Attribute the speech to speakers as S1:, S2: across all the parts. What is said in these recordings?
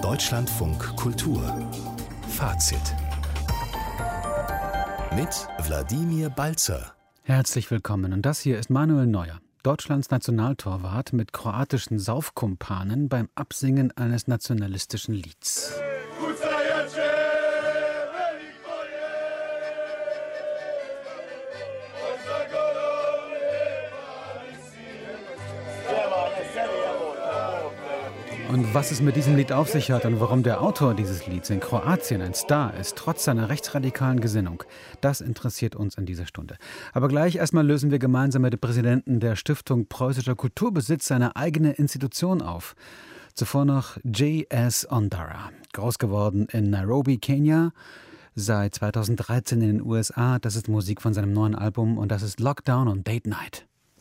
S1: Deutschlandfunk Kultur Fazit mit Wladimir Balzer.
S2: Herzlich willkommen und das hier ist Manuel Neuer, Deutschlands Nationaltorwart mit kroatischen Saufkumpanen beim Absingen eines nationalistischen Lieds. Und was es mit diesem Lied auf sich hat und warum der Autor dieses Lieds in Kroatien ein Star ist, trotz seiner rechtsradikalen Gesinnung, das interessiert uns in dieser Stunde. Aber gleich erstmal lösen wir gemeinsam mit dem Präsidenten der Stiftung Preußischer Kulturbesitz seine eigene Institution auf. Zuvor noch J.S. Ondara, groß geworden in Nairobi, Kenia, seit 2013 in den USA. Das ist Musik von seinem neuen Album und das ist Lockdown on Date Night.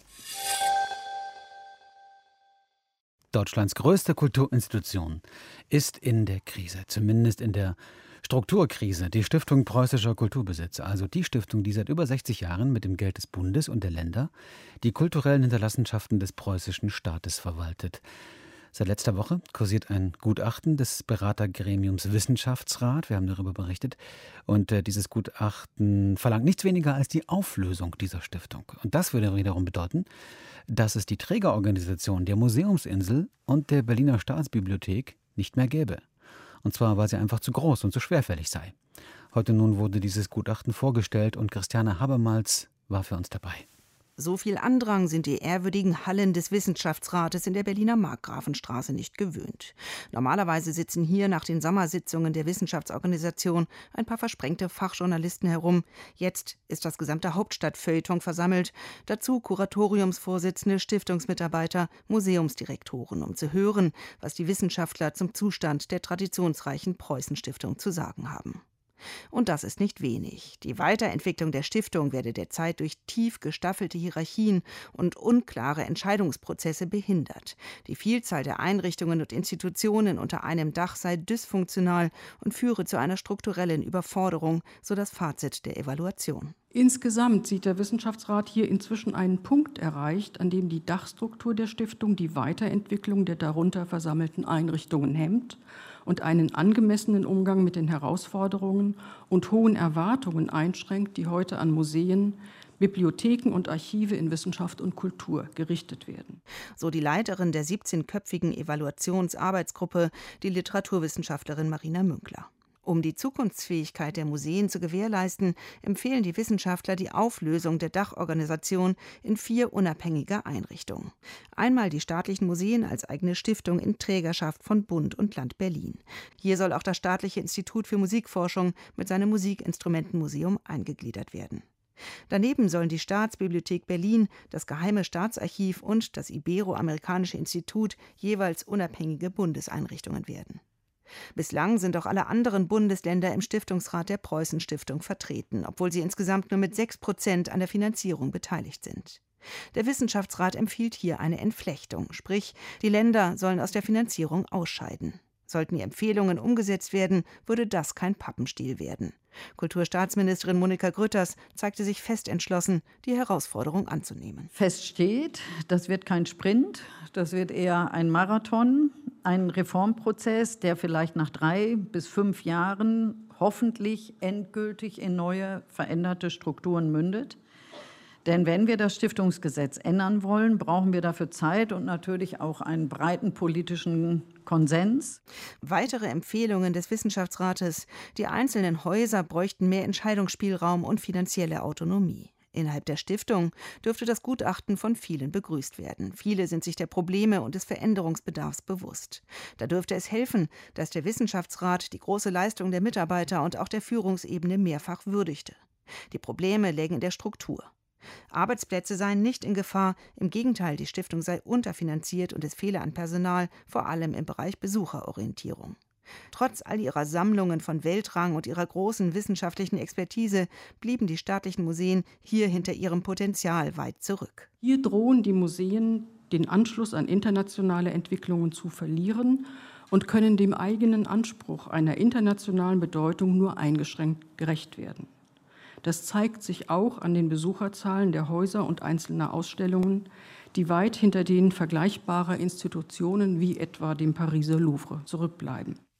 S2: Deutschlands größte Kulturinstitution ist in der Krise, zumindest in der Strukturkrise. Die Stiftung Preußischer Kulturbesitz, also die Stiftung, die seit über 60 Jahren mit dem Geld des Bundes und der Länder die kulturellen Hinterlassenschaften des preußischen Staates verwaltet. Seit letzter Woche kursiert ein Gutachten des Beratergremiums Wissenschaftsrat. Wir haben darüber berichtet. Und dieses Gutachten verlangt nichts weniger als die Auflösung dieser Stiftung. Und das würde wiederum bedeuten, dass es die Trägerorganisation der Museumsinsel und der Berliner Staatsbibliothek nicht mehr gäbe. Und zwar, weil sie einfach zu groß und zu schwerfällig sei. Heute nun wurde dieses Gutachten vorgestellt und Christiane Habermals war für uns dabei.
S3: So viel Andrang sind die ehrwürdigen Hallen des Wissenschaftsrates in der Berliner Markgrafenstraße nicht gewöhnt. Normalerweise sitzen hier nach den Sommersitzungen der Wissenschaftsorganisation ein paar versprengte Fachjournalisten herum. Jetzt ist das gesamte Hauptstadtfeuilleton versammelt. Dazu Kuratoriumsvorsitzende, Stiftungsmitarbeiter, Museumsdirektoren, um zu hören, was die Wissenschaftler zum Zustand der traditionsreichen Preußenstiftung zu sagen haben. Und das ist nicht wenig. Die Weiterentwicklung der Stiftung werde derzeit durch tief gestaffelte Hierarchien und unklare Entscheidungsprozesse behindert. Die Vielzahl der Einrichtungen und Institutionen unter einem Dach sei dysfunktional und führe zu einer strukturellen Überforderung, so das Fazit der Evaluation.
S4: Insgesamt sieht der Wissenschaftsrat hier inzwischen einen Punkt erreicht, an dem die Dachstruktur der Stiftung die Weiterentwicklung der darunter versammelten Einrichtungen hemmt und einen angemessenen Umgang mit den Herausforderungen und hohen Erwartungen einschränkt, die heute an Museen, Bibliotheken und Archive in Wissenschaft und Kultur gerichtet werden.
S3: So die Leiterin der 17-köpfigen Evaluationsarbeitsgruppe, die Literaturwissenschaftlerin Marina Münkler. Um die Zukunftsfähigkeit der Museen zu gewährleisten, empfehlen die Wissenschaftler die Auflösung der Dachorganisation in 4 unabhängige Einrichtungen. Einmal die staatlichen Museen als eigene Stiftung in Trägerschaft von Bund und Land Berlin. Hier soll auch das Staatliche Institut für Musikforschung mit seinem Musikinstrumentenmuseum eingegliedert werden. Daneben sollen die Staatsbibliothek Berlin, das Geheime Staatsarchiv und das Ibero-Amerikanische Institut jeweils unabhängige Bundeseinrichtungen werden. Bislang sind auch alle anderen Bundesländer im Stiftungsrat der Preußenstiftung vertreten, obwohl sie insgesamt nur mit 6% an der Finanzierung beteiligt sind. Der Wissenschaftsrat empfiehlt hier eine Entflechtung, sprich, die Länder sollen aus der Finanzierung ausscheiden. Sollten die Empfehlungen umgesetzt werden, würde das kein Pappenstiel werden. Kulturstaatsministerin Monika Grütters zeigte sich fest entschlossen, die Herausforderung anzunehmen.
S5: Fest steht, das wird kein Sprint, das wird eher ein Marathon, ein Reformprozess, der vielleicht nach 3 bis 5 Jahren hoffentlich endgültig in neue, veränderte Strukturen mündet. Denn wenn wir das Stiftungsgesetz ändern wollen, brauchen wir dafür Zeit und natürlich auch einen breiten politischen Konsens.
S3: Weitere Empfehlungen des Wissenschaftsrates: Die einzelnen Häuser bräuchten mehr Entscheidungsspielraum und finanzielle Autonomie. Innerhalb der Stiftung dürfte das Gutachten von vielen begrüßt werden. Viele sind sich der Probleme und des Veränderungsbedarfs bewusst. Da dürfte es helfen, dass der Wissenschaftsrat die große Leistung der Mitarbeiter und auch der Führungsebene mehrfach würdigte. Die Probleme lägen in der Struktur. Arbeitsplätze seien nicht in Gefahr, im Gegenteil, die Stiftung sei unterfinanziert und es fehle an Personal, vor allem im Bereich Besucherorientierung. Trotz all ihrer Sammlungen von Weltrang und ihrer großen wissenschaftlichen Expertise blieben die staatlichen Museen hier hinter ihrem Potenzial weit zurück.
S4: Hier drohen die Museen, den Anschluss an internationale Entwicklungen zu verlieren und können dem eigenen Anspruch einer internationalen Bedeutung nur eingeschränkt gerecht werden. Das zeigt sich auch an den Besucherzahlen der Häuser und einzelner Ausstellungen, die weit hinter denen vergleichbarer Institutionen wie etwa dem Pariser Louvre zurückbleiben.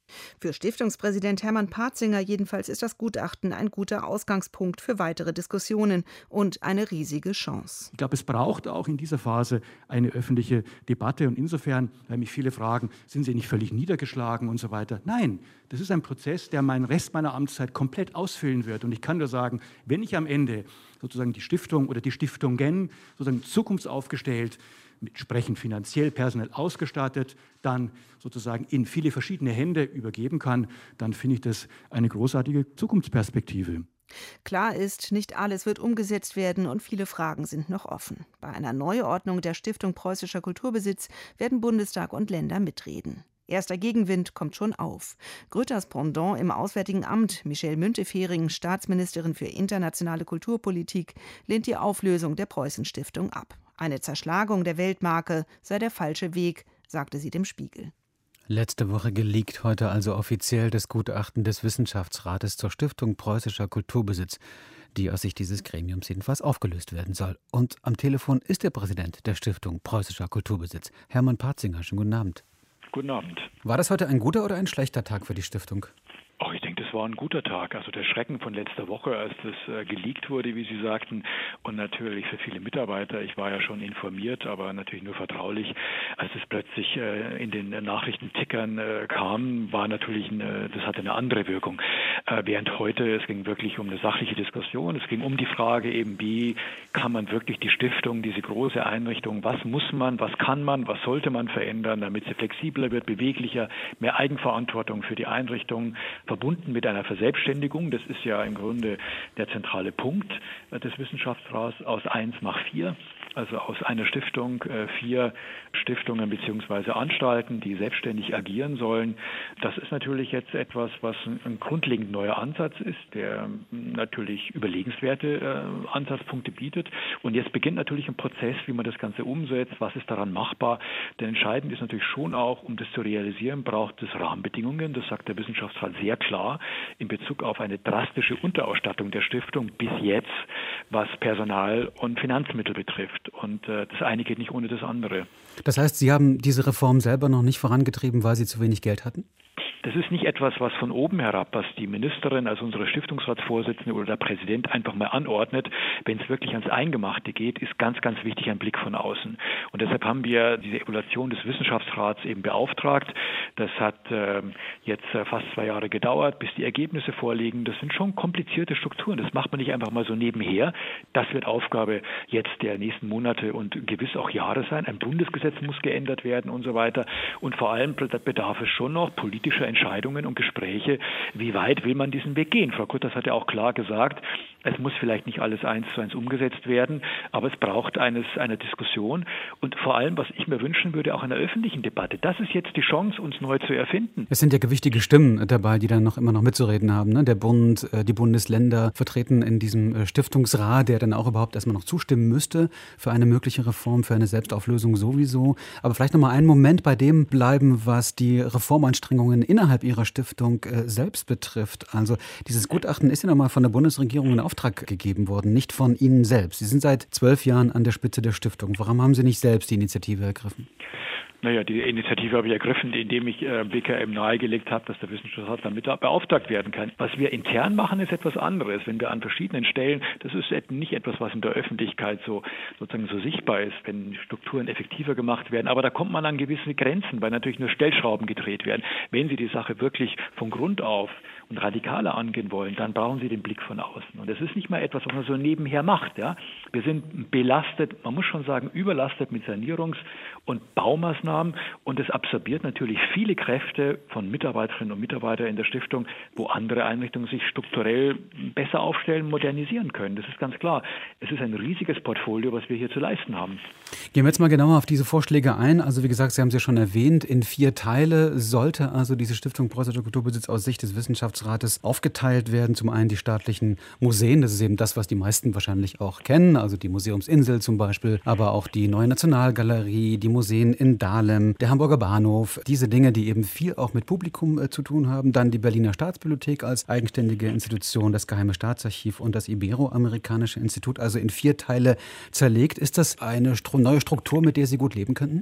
S3: Für Stiftungspräsident Hermann Patzinger jedenfalls ist das Gutachten ein guter Ausgangspunkt für weitere Diskussionen und eine riesige Chance.
S6: Ich glaube, es braucht auch in dieser Phase eine öffentliche Debatte. Und insofern, weil mich viele fragen, sind Sie nicht völlig niedergeschlagen und so weiter? Nein, das ist ein Prozess, der meinen Rest meiner Amtszeit komplett ausfüllen wird. Und ich kann nur sagen, wenn ich am Ende sozusagen die Stiftung oder die Stiftungen sozusagen zukunftsaufgestellt, entsprechend finanziell, personell ausgestattet, dann sozusagen in viele verschiedene Hände übergeben kann, dann finde ich das eine großartige Zukunftsperspektive.
S3: Klar ist, nicht alles wird umgesetzt werden und viele Fragen sind noch offen. Bei einer Neuordnung der Stiftung Preußischer Kulturbesitz werden Bundestag und Länder mitreden. Erster Gegenwind kommt schon auf. Grütters Pendant im Auswärtigen Amt, Michelle Müntefering, Staatsministerin für internationale Kulturpolitik, lehnt die Auflösung der Preußen-Stiftung ab. Eine Zerschlagung der Weltmarke sei der falsche Weg, sagte sie dem Spiegel.
S2: Letzte Woche geleakt, heute also offiziell das Gutachten des Wissenschaftsrates zur Stiftung Preußischer Kulturbesitz, die aus Sicht dieses Gremiums jedenfalls aufgelöst werden soll. Und am Telefon ist der Präsident der Stiftung Preußischer Kulturbesitz, Hermann Patzinger. Schönen guten Abend.
S7: Guten Abend.
S2: War das heute ein guter oder ein schlechter Tag für die Stiftung?
S7: Ich denke, das war ein guter Tag. Also der Schrecken von letzter Woche, als das geleakt wurde, wie Sie sagten, und natürlich für viele Mitarbeiter. Ich war ja schon informiert, aber natürlich nur vertraulich. Als es plötzlich in den Nachrichtentickern kam, war natürlich, das hatte eine andere Wirkung. Während heute, es ging wirklich um eine sachliche Diskussion. Es ging um die Frage eben, wie kann man wirklich die Stiftung, diese große Einrichtung, was muss man, was kann man, was sollte man verändern, damit sie flexibler wird, beweglicher, mehr Eigenverantwortung für die Einrichtung, verbunden mit einer Verselbstständigung. Das ist ja im Grunde der zentrale Punkt des Wissenschaftsrats. Aus 1 macht 4. Also aus einer Stiftung 4 Stiftungen bzw. Anstalten, die selbstständig agieren sollen. Das ist natürlich jetzt etwas, was ein grundlegend neuer Ansatz ist, der natürlich überlegenswerte Ansatzpunkte bietet. Und jetzt beginnt natürlich ein Prozess, wie man das Ganze umsetzt, was ist daran machbar. Denn entscheidend ist natürlich schon auch, um das zu realisieren, braucht es Rahmenbedingungen. Das sagt der Wissenschaftsrat sehr klar in Bezug auf eine drastische Unterausstattung der Stiftung bis jetzt, was Personal und Finanzmittel betrifft. Und das eine geht nicht ohne das andere.
S2: Das heißt, Sie haben diese Reform selber noch nicht vorangetrieben, weil Sie zu wenig Geld hatten?
S7: Das ist nicht etwas, was von oben herab, was die Ministerin, also unsere Stiftungsratsvorsitzende oder der Präsident einfach mal anordnet. Wenn es wirklich ans Eingemachte geht, ist ganz, ganz wichtig ein Blick von außen. Und deshalb haben wir diese Evaluation des Wissenschaftsrats eben beauftragt. Das hat jetzt fast 2 Jahre gedauert, bis die Ergebnisse vorliegen. Das sind schon komplizierte Strukturen. Das macht man nicht einfach mal so nebenher. Das wird Aufgabe jetzt der nächsten Monate und gewiss auch Jahre sein. Ein Bundesgesetz muss geändert werden und so weiter. Und vor allem bedarf es schon noch politischer Entscheidungen und Gespräche, wie weit will man diesen Weg gehen. Frau Grütters hat ja auch klar gesagt, es muss vielleicht nicht alles 1:1 umgesetzt werden, aber es braucht einer Diskussion und vor allem, was ich mir wünschen würde, auch einer öffentlichen Debatte. Das ist jetzt die Chance, uns neu zu erfinden.
S2: Es sind ja gewichtige Stimmen dabei, die dann immer noch mitzureden haben. Ne? Der Bund, die Bundesländer vertreten in diesem Stiftungsrat, der dann auch überhaupt erstmal noch zustimmen müsste für eine mögliche Reform, für eine Selbstauflösung sowieso. Aber vielleicht noch mal einen Moment bei dem bleiben, was die Reformanstrengungen innerhalb Ihrer Stiftung selbst betrifft. Also dieses Gutachten ist ja nochmal von der Bundesregierung in Auftrag gegeben worden, nicht von Ihnen selbst. Sie sind seit 12 Jahren an der Spitze der Stiftung. Warum haben Sie nicht selbst die Initiative ergriffen?
S7: Naja, die Initiative habe ich ergriffen, indem ich BKM nahegelegt habe, dass der Wissenschaftsrat damit beauftragt werden kann. Was wir intern machen, ist etwas anderes. Wenn wir an verschiedenen Stellen, das ist nicht etwas, was in der Öffentlichkeit sozusagen so sichtbar ist, wenn Strukturen effektiver gemacht werden. Aber da kommt man an gewisse Grenzen, weil natürlich nur Stellschrauben gedreht werden. Wenn Sie die Sache wirklich von Grund auf und radikaler angehen wollen, dann brauchen Sie den Blick von außen. Und das ist nicht mal etwas, was man so nebenher macht. Ja? Wir sind belastet, man muss schon sagen, überlastet mit Sanierungs- und Baumaßnahmen. Und es absorbiert natürlich viele Kräfte von Mitarbeiterinnen und Mitarbeitern in der Stiftung, wo andere Einrichtungen sich strukturell besser aufstellen, modernisieren können. Das ist ganz klar. Es ist ein riesiges Portfolio, was wir hier zu leisten haben.
S2: Gehen wir jetzt mal genauer auf diese Vorschläge ein. Also wie gesagt, Sie haben es ja schon erwähnt, in 4 Teile sollte also diese Stiftung Preußischer Kulturbesitz aus Sicht des Wissenschaftsrates aufgeteilt werden. Zum einen die staatlichen Museen, das ist eben das, was die meisten wahrscheinlich auch kennen, also die Museumsinsel zum Beispiel, aber auch die Neue Nationalgalerie, die Museen in Dahlem, der Hamburger Bahnhof, diese Dinge, die eben viel auch mit Publikum zu tun haben. Dann die Berliner Staatsbibliothek als eigenständige Institution, das Geheime Staatsarchiv und das Iberoamerikanische Institut, also in 4 Teile zerlegt. Ist das eine neue Struktur, mit der Sie gut leben könnten?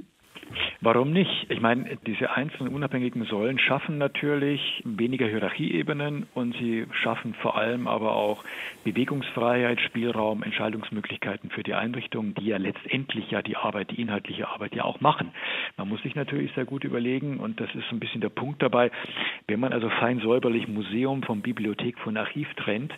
S7: Warum nicht? Ich meine, diese einzelnen unabhängigen Säulen schaffen natürlich weniger Hierarchieebenen und sie schaffen vor allem aber auch Bewegungsfreiheit, Spielraum, Entscheidungsmöglichkeiten für die Einrichtungen, die ja letztendlich ja die inhaltliche Arbeit ja auch machen. Man muss sich natürlich sehr gut überlegen, und das ist so ein bisschen der Punkt dabei, wenn man also fein säuberlich Museum von Bibliothek von Archiv trennt,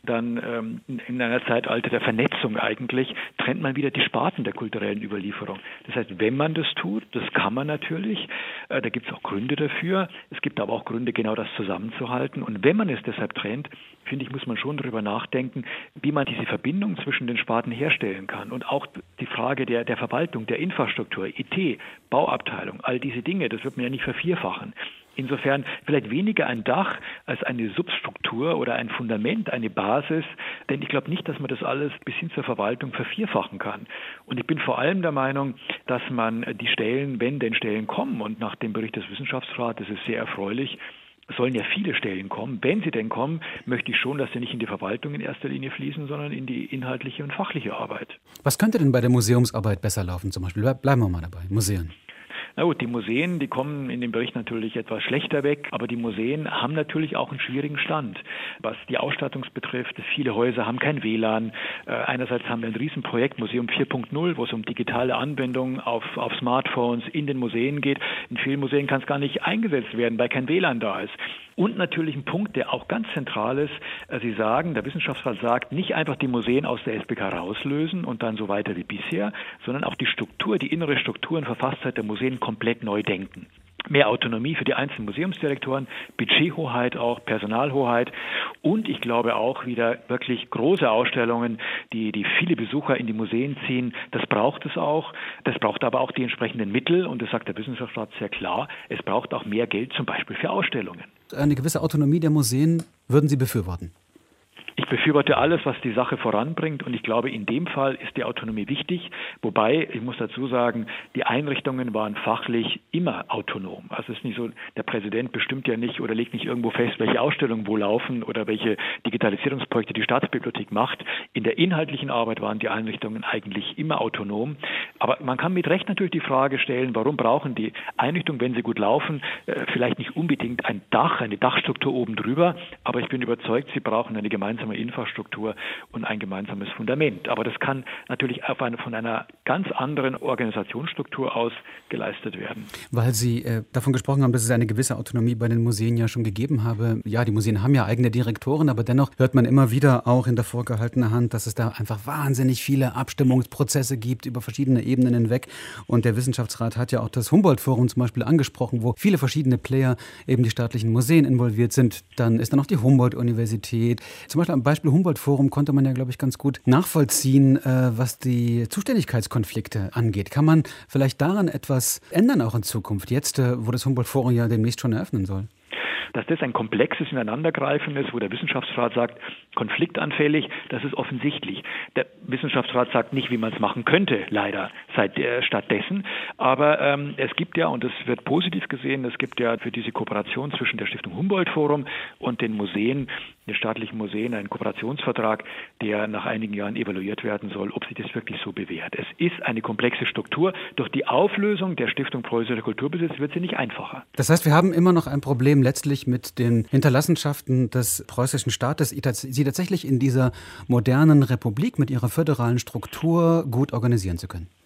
S7: dann in einer Zeitalter der Vernetzung eigentlich, trennt man wieder die Sparten der kulturellen Überlieferung. Das heißt, wenn man das tut, das kann man natürlich, da gibt es auch Gründe dafür, es gibt aber auch Gründe, genau das zusammenzuhalten. Und wenn man es deshalb trennt, finde ich, muss man schon darüber nachdenken, wie man diese Verbindung zwischen den Sparten herstellen kann. Und auch die Frage der Verwaltung, der Infrastruktur, IT, Bauabteilung, all diese Dinge, das wird man ja nicht vervierfachen. Insofern vielleicht weniger ein Dach als eine Substruktur oder ein Fundament, eine Basis, denn ich glaube nicht, dass man das alles bis hin zur Verwaltung vervierfachen kann. Und ich bin vor allem der Meinung, dass man die Stellen, wenn denn Stellen kommen, und nach dem Bericht des Wissenschaftsrates ist es sehr erfreulich, sollen ja viele Stellen kommen. Wenn sie denn kommen, möchte ich schon, dass sie nicht in die Verwaltung in erster Linie fließen, sondern in die inhaltliche und fachliche Arbeit.
S2: Was könnte denn bei der Museumsarbeit besser laufen zum Beispiel? Bleiben wir mal dabei, Museen.
S7: Na gut, die Museen, die kommen in dem Bericht natürlich etwas schlechter weg, aber die Museen haben natürlich auch einen schwierigen Stand. Was die Ausstattung betrifft, viele Häuser haben kein WLAN. Einerseits haben wir ein Riesenprojekt Museum 4.0, wo es um digitale Anwendungen auf Smartphones in den Museen geht. In vielen Museen kann es gar nicht eingesetzt werden, weil kein WLAN da ist. Und natürlich ein Punkt, der auch ganz zentral ist. Sie sagen, der Wissenschaftsrat sagt, nicht einfach die Museen aus der SBK rauslösen und dann so weiter wie bisher, sondern auch die Struktur, die innere Struktur und Verfasstheit der Museen komplett neu denken. Mehr Autonomie für die einzelnen Museumsdirektoren, Budgethoheit auch, Personalhoheit und ich glaube auch wieder wirklich große Ausstellungen, die viele Besucher in die Museen ziehen. Das braucht es auch. Das braucht aber auch die entsprechenden Mittel und das sagt der Wissenschaftsrat sehr klar. Es braucht auch mehr Geld zum Beispiel für Ausstellungen.
S2: Eine gewisse Autonomie der Museen würden Sie befürworten?
S7: Ich befürworte alles, was die Sache voranbringt und ich glaube, in dem Fall ist die Autonomie wichtig, wobei, ich muss dazu sagen, die Einrichtungen waren fachlich immer autonom. Also es ist nicht so, der Präsident bestimmt ja nicht oder legt nicht irgendwo fest, welche Ausstellungen wo laufen oder welche Digitalisierungsprojekte die Staatsbibliothek macht. In der inhaltlichen Arbeit waren die Einrichtungen eigentlich immer autonom, aber man kann mit Recht natürlich die Frage stellen, warum brauchen die Einrichtungen, wenn sie gut laufen, vielleicht nicht unbedingt ein Dach, eine Dachstruktur oben drüber, aber ich bin überzeugt, sie brauchen eine gemeinsame Infrastruktur und ein gemeinsames Fundament. Aber das kann natürlich von einer ganz anderen Organisationsstruktur aus geleistet werden.
S2: Weil Sie davon gesprochen haben, dass es eine gewisse Autonomie bei den Museen ja schon gegeben habe. Ja, die Museen haben ja eigene Direktoren, aber dennoch hört man immer wieder auch in der vorgehaltenen Hand, dass es da einfach wahnsinnig viele Abstimmungsprozesse gibt über verschiedene Ebenen hinweg. Und der Wissenschaftsrat hat ja auch das Humboldt-Forum zum Beispiel angesprochen, wo viele verschiedene Player, eben die staatlichen Museen involviert sind. Dann ist da noch die Humboldt-Universität. Zum Beispiel am Beispiel Humboldt-Forum konnte man ja, glaube ich, ganz gut nachvollziehen, was die Zuständigkeitskonflikte angeht. Kann man vielleicht daran etwas ändern auch in Zukunft, jetzt, wo das Humboldt-Forum ja demnächst schon eröffnen soll?
S7: Dass das ein komplexes Ineinandergreifen ist, wo der Wissenschaftsrat sagt, konfliktanfällig, das ist offensichtlich. Der Wissenschaftsrat sagt nicht, wie man es machen könnte, leider, stattdessen. Aber es gibt ja, und das wird positiv gesehen, es gibt ja für diese Kooperation zwischen der Stiftung Humboldt-Forum und den Museen, den staatlichen Museen, einen Kooperationsvertrag, der nach einigen Jahren evaluiert werden soll, ob sich das wirklich so bewährt. Es ist eine komplexe Struktur. Durch die Auflösung der Stiftung Preußischer Kulturbesitz wird sie nicht einfacher.
S2: Das heißt, wir haben immer noch ein Problem letztlich mit den Hinterlassenschaften des preußischen Staates, sie tatsächlich in dieser modernen Republik mit ihrer föderalen Struktur gut organisieren zu können.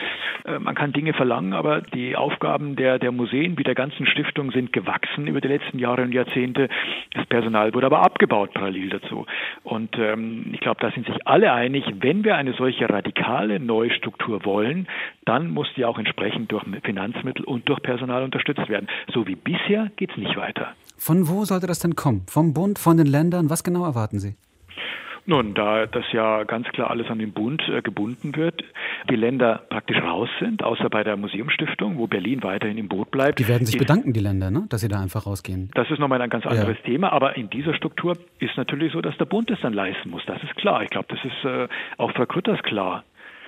S7: Man kann Dinge verlangen, aber die Aufgaben der Museen wie der ganzen Stiftung sind gewachsen über die letzten Jahre und Jahrzehnte. Das Personal wurde aber abgebaut parallel dazu. Und ich glaube, da sind sich alle einig, wenn wir eine solche radikale neue Struktur wollen, dann muss die auch entsprechend durch Finanzmittel und durch Personal unterstützt werden. So wie bisher geht es nicht weiter.
S2: Von wo sollte das denn kommen? Vom Bund, von den Ländern? Was genau erwarten Sie?
S7: Nun, da das ja ganz klar alles an den Bund gebunden wird, die Länder praktisch raus sind, außer bei der Museumsstiftung, wo Berlin weiterhin im Boot bleibt.
S2: Die werden sich bedanken, die Länder, ne? Dass sie da einfach rausgehen.
S7: Das ist nochmal ein ganz anderes Thema, aber in dieser Struktur ist natürlich so, dass der Bund es dann leisten muss. Das ist klar. Ich glaube, das ist auch Frau Grütters klar.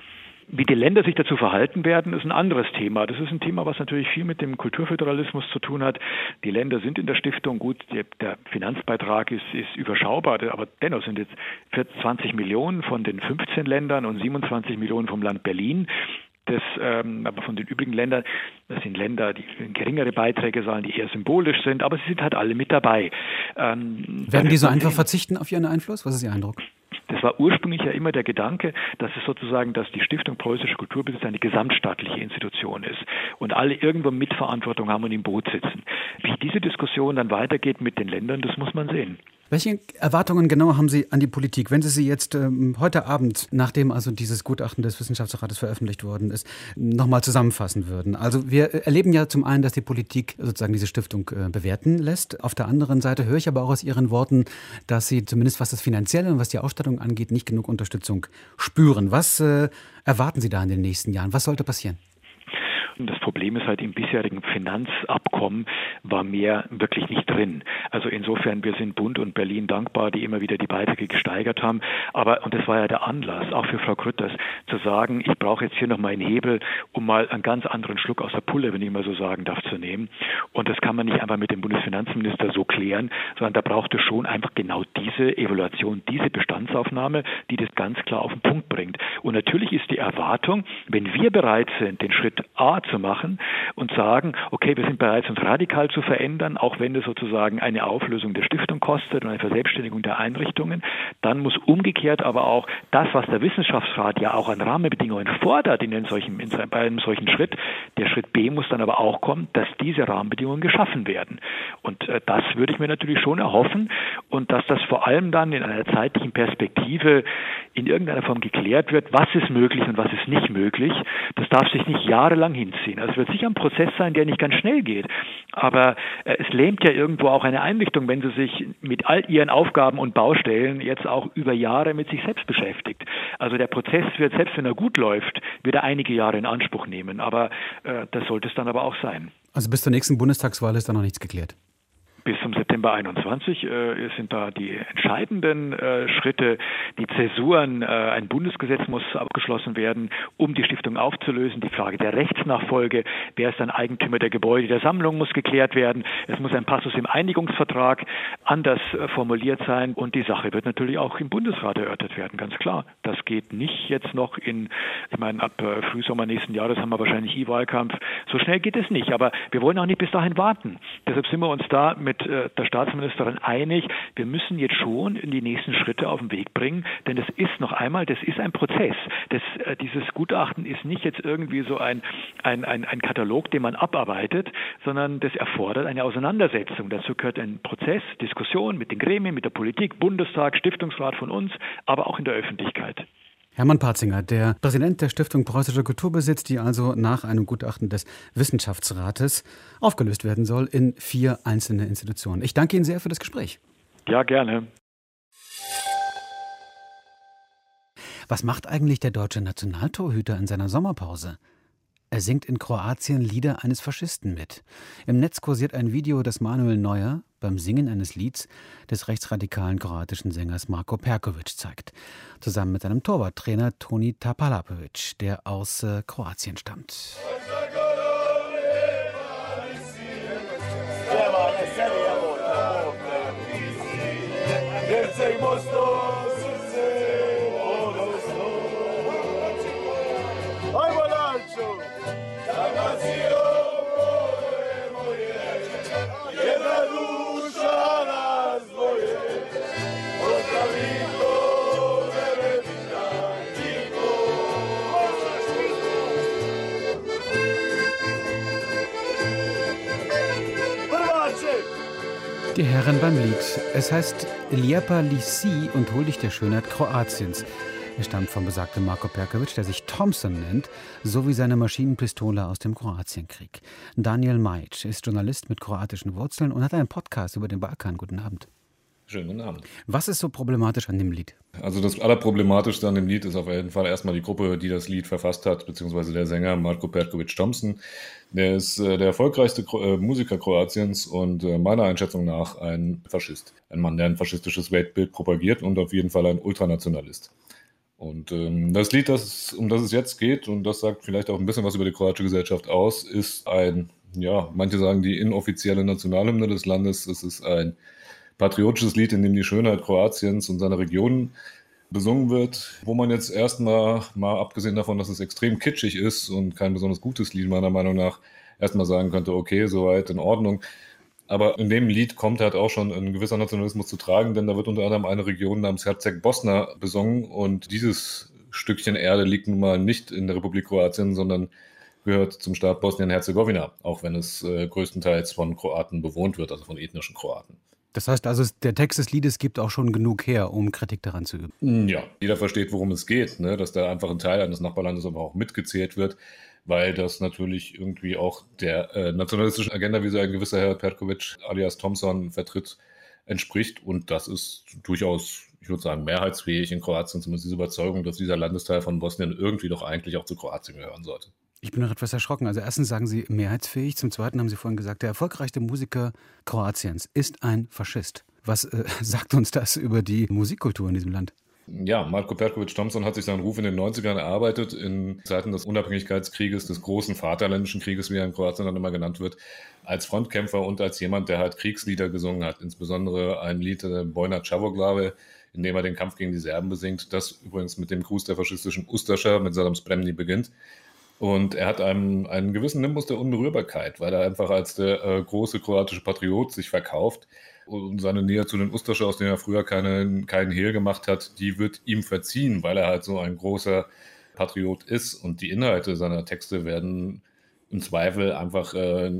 S7: Wie die Länder sich dazu verhalten werden, ist ein anderes Thema. Das ist ein Thema, was natürlich viel mit dem Kulturföderalismus zu tun hat. Die Länder sind in der Stiftung, gut, der Finanzbeitrag ist überschaubar, aber dennoch sind jetzt 20 Millionen von den 15 Ländern und 27 Millionen vom Land Berlin. Aber von den übrigen Ländern, das sind Länder, die geringere Beiträge zahlen, die eher symbolisch sind, aber sie sind halt alle mit dabei.
S2: Werden die so einfach verzichten auf ihren Einfluss? Was ist Ihr Eindruck?
S7: Das war ursprünglich ja immer der Gedanke, dass die Stiftung Preußischer Kulturbesitz eine gesamtstaatliche Institution ist und alle irgendwo Mitverantwortung haben und im Boot sitzen. Wie diese Diskussion dann weitergeht mit den Ländern, das muss man sehen.
S2: Welche Erwartungen genau haben Sie an die Politik, wenn Sie jetzt heute Abend, nachdem also dieses Gutachten des Wissenschaftsrates veröffentlicht worden ist, nochmal zusammenfassen würden? Also wir erleben ja zum einen, dass die Politik sozusagen diese Stiftung bewerten lässt. Auf der anderen Seite höre ich aber auch aus Ihren Worten, dass Sie zumindest was das Finanzielle und was die Ausstattung angeht, nicht genug Unterstützung spüren. Was erwarten Sie da in den nächsten Jahren? Was sollte passieren?
S7: Das Problem ist halt, im bisherigen Finanzabkommen war mehr wirklich nicht drin. Also insofern, wir sind Bund und Berlin dankbar, die immer wieder die Beiträge gesteigert haben. Und das war ja der Anlass, auch für Frau Grütters, zu sagen, ich brauche jetzt hier noch mal einen Hebel, um mal einen ganz anderen Schluck aus der Pulle, wenn ich mal so sagen darf, zu nehmen. Und das kann man nicht einfach mit dem Bundesfinanzminister so klären, sondern da braucht es schon einfach genau diese Evaluation, diese Bestandsaufnahme, die das ganz klar auf den Punkt bringt. Und natürlich ist die Erwartung, wenn wir bereit sind, den Schritt A zu machen und sagen, okay, wir sind bereit, uns radikal zu verändern, auch wenn es sozusagen eine Auflösung der Stiftung kostet und eine Verselbstständigung der Einrichtungen, dann muss umgekehrt aber auch das, was der Wissenschaftsrat ja auch an Rahmenbedingungen fordert bei einem solchen Schritt, der Schritt B muss dann aber auch kommen, dass diese Rahmenbedingungen geschaffen werden. Und das würde ich mir natürlich schon erhoffen und dass das vor allem dann in einer zeitlichen Perspektive in irgendeiner Form geklärt wird, was ist möglich und was ist nicht möglich. Das darf sich nicht jahrelang hinziehen. Also es wird sicher ein Prozess sein, der nicht ganz schnell geht, aber es lähmt ja irgendwo auch eine Einrichtung, wenn sie sich mit all ihren Aufgaben und Baustellen jetzt auch über Jahre mit sich selbst beschäftigt. Also der Prozess wird, selbst wenn er gut läuft, wird er einige Jahre in Anspruch nehmen, aber das sollte es dann aber auch sein.
S2: Also bis zur nächsten Bundestagswahl ist da noch nichts geklärt?
S7: Bis zum September 21 sind da die entscheidenden Schritte, die Zäsuren. Ein Bundesgesetz muss abgeschlossen werden, um die Stiftung aufzulösen. Die Frage der Rechtsnachfolge, wer ist dann Eigentümer der Gebäude der Sammlung, muss geklärt werden. Es muss ein Passus im Einigungsvertrag anders formuliert sein. Und die Sache wird natürlich auch im Bundesrat erörtert werden, ganz klar. Das geht nicht jetzt noch ab Frühsommer nächsten Jahres haben wir wahrscheinlich E-Wahlkampf. So schnell geht es nicht. Aber wir wollen auch nicht bis dahin warten. Deshalb sind wir uns da mit der Staatsministerin einig, wir müssen jetzt schon in die nächsten Schritte auf den Weg bringen, denn das ist ein Prozess. Dieses Gutachten ist nicht jetzt irgendwie so ein Katalog, den man abarbeitet, sondern das erfordert eine Auseinandersetzung. Dazu gehört ein Prozess, Diskussion mit den Gremien, mit der Politik, Bundestag, Stiftungsrat von uns, aber auch in der Öffentlichkeit.
S2: Hermann Patzinger, der Präsident der Stiftung Preußischer Kulturbesitz, die also nach einem Gutachten des Wissenschaftsrates aufgelöst werden soll in 4 einzelne Institutionen. Ich danke Ihnen sehr für das Gespräch.
S7: Ja, gerne.
S2: Was macht eigentlich der deutsche Nationaltorhüter in seiner Sommerpause? Er singt in Kroatien Lieder eines Faschisten mit. Im Netz kursiert ein Video, das Manuel Neuer beim Singen eines Lieds des rechtsradikalen kroatischen Sängers Marko Perković zeigt. Zusammen mit seinem Torwarttrainer Toni Tapalapović, der aus Kroatien stammt. Die Herren beim Lied. Es heißt Lijepa Lisi und hol dich der Schönheit Kroatiens. Er stammt vom besagten Marko Perković, der sich Thompson nennt, sowie seine Maschinenpistole aus dem Kroatienkrieg. Daniel Majic ist Journalist mit kroatischen Wurzeln und hat einen Podcast über den Balkan. Guten Abend.
S8: Schönen guten Abend.
S2: Was ist so problematisch an dem Lied?
S8: Also das Allerproblematischste an dem Lied ist auf jeden Fall erstmal die Gruppe, die das Lied verfasst hat, beziehungsweise der Sänger Marko Perković Thompson. Der ist der erfolgreichste Musiker Kroatiens und meiner Einschätzung nach ein Faschist. Ein Mann, der ein faschistisches Weltbild propagiert und auf jeden Fall ein Ultranationalist. Und das Lied, um das es jetzt geht, und das sagt vielleicht auch ein bisschen was über die kroatische Gesellschaft aus, ist manche sagen die inoffizielle Nationalhymne des Landes. Es ist ein patriotisches Lied, in dem die Schönheit Kroatiens und seiner Region besungen wird, wo man jetzt erstmal, mal abgesehen davon, dass es extrem kitschig ist und kein besonders gutes Lied meiner Meinung nach, erstmal sagen könnte, okay, soweit in Ordnung. Aber in dem Lied kommt halt auch schon ein gewisser Nationalismus zu tragen, denn da wird unter anderem eine Region namens Herceg-Bosna besungen und dieses Stückchen Erde liegt nun mal nicht in der Republik Kroatien, sondern gehört zum Staat Bosnien-Herzegowina, auch wenn es größtenteils von Kroaten bewohnt wird, also von ethnischen Kroaten.
S2: Das heißt also, der Text des Liedes gibt auch schon genug her, um Kritik daran zu üben.
S8: Ja, jeder versteht, worum es geht, ne? Dass da einfach ein Teil eines Nachbarlandes aber auch mitgezählt wird, weil das natürlich irgendwie auch der nationalistischen Agenda, wie sie ein gewisser Herr Perkovic alias Thompson vertritt, entspricht. Und das ist durchaus, ich würde sagen, mehrheitsfähig in Kroatien, zumindest diese Überzeugung, dass dieser Landesteil von Bosnien irgendwie doch eigentlich auch zu Kroatien gehören sollte.
S2: Ich bin noch etwas erschrocken. Also erstens sagen Sie mehrheitsfähig, zum Zweiten haben Sie vorhin gesagt, der erfolgreichste Musiker Kroatiens ist ein Faschist. Was sagt uns das über die Musikkultur in diesem Land?
S8: Ja, Marko Perkovic-Thompson hat sich seinen Ruf in den 90ern erarbeitet, in Zeiten des Unabhängigkeitskrieges, des großen Vaterländischen Krieges, wie er in Kroatien dann immer genannt wird, als Frontkämpfer und als jemand, der halt Kriegslieder gesungen hat, insbesondere ein Lied Bojna Čavoglave, in dem er den Kampf gegen die Serben besingt, das übrigens mit dem Gruß der faschistischen Ustaša mit Saddam Spremni beginnt. Und er hat einen gewissen Nimbus der Unberührbarkeit, weil er einfach als der große kroatische Patriot sich verkauft. Und seine Nähe zu den Ustaša, aus denen er früher keinen Hehl gemacht hat, die wird ihm verziehen, weil er halt so ein großer Patriot ist. Und die Inhalte seiner Texte werden im Zweifel einfach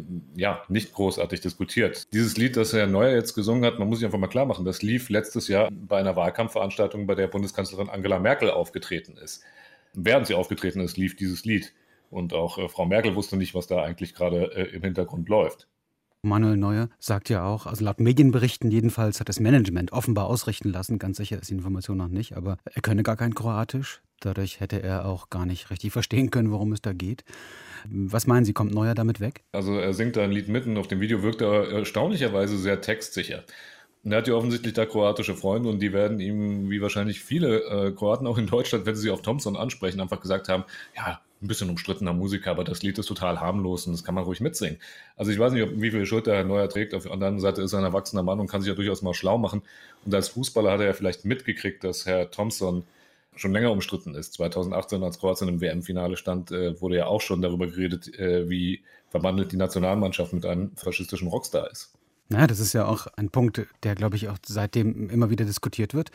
S8: nicht großartig diskutiert. Dieses Lied, das Herr Neuer jetzt gesungen hat, man muss sich einfach mal klar machen, das lief letztes Jahr bei einer Wahlkampfveranstaltung, bei der Bundeskanzlerin Angela Merkel aufgetreten ist. Während sie aufgetreten ist, lief dieses Lied. Und auch Frau Merkel wusste nicht, was da eigentlich gerade im Hintergrund läuft.
S2: Manuel Neuer sagt ja auch, also laut Medienberichten jedenfalls hat das Management offenbar ausrichten lassen, ganz sicher ist die Information noch nicht, aber er könne gar kein Kroatisch. Dadurch hätte er auch gar nicht richtig verstehen können, worum es da geht. Was meinen Sie, kommt Neuer damit weg?
S8: Also er singt da ein Lied mitten, auf dem Video wirkt er erstaunlicherweise sehr textsicher. Und er hat ja offensichtlich da kroatische Freunde und die werden ihm, wie wahrscheinlich viele Kroaten auch in Deutschland, wenn sie auf Thompson ansprechen, einfach gesagt haben, ja, ein bisschen umstrittener Musiker, aber das Lied ist total harmlos und das kann man ruhig mitsingen. Also ich weiß nicht, wie viel Schuld der Herr Neuer trägt. Auf der anderen Seite ist er ein erwachsener Mann und kann sich ja durchaus mal schlau machen. Und als Fußballer hat er ja vielleicht mitgekriegt, dass Herr Thompson schon länger umstritten ist. 2018, als Kroatien im WM-Finale stand, wurde ja auch schon darüber geredet, wie verbandelt die Nationalmannschaft mit einem faschistischen Rockstar ist.
S2: Naja, das ist ja auch ein Punkt, der, glaube ich, auch seitdem immer wieder diskutiert wird,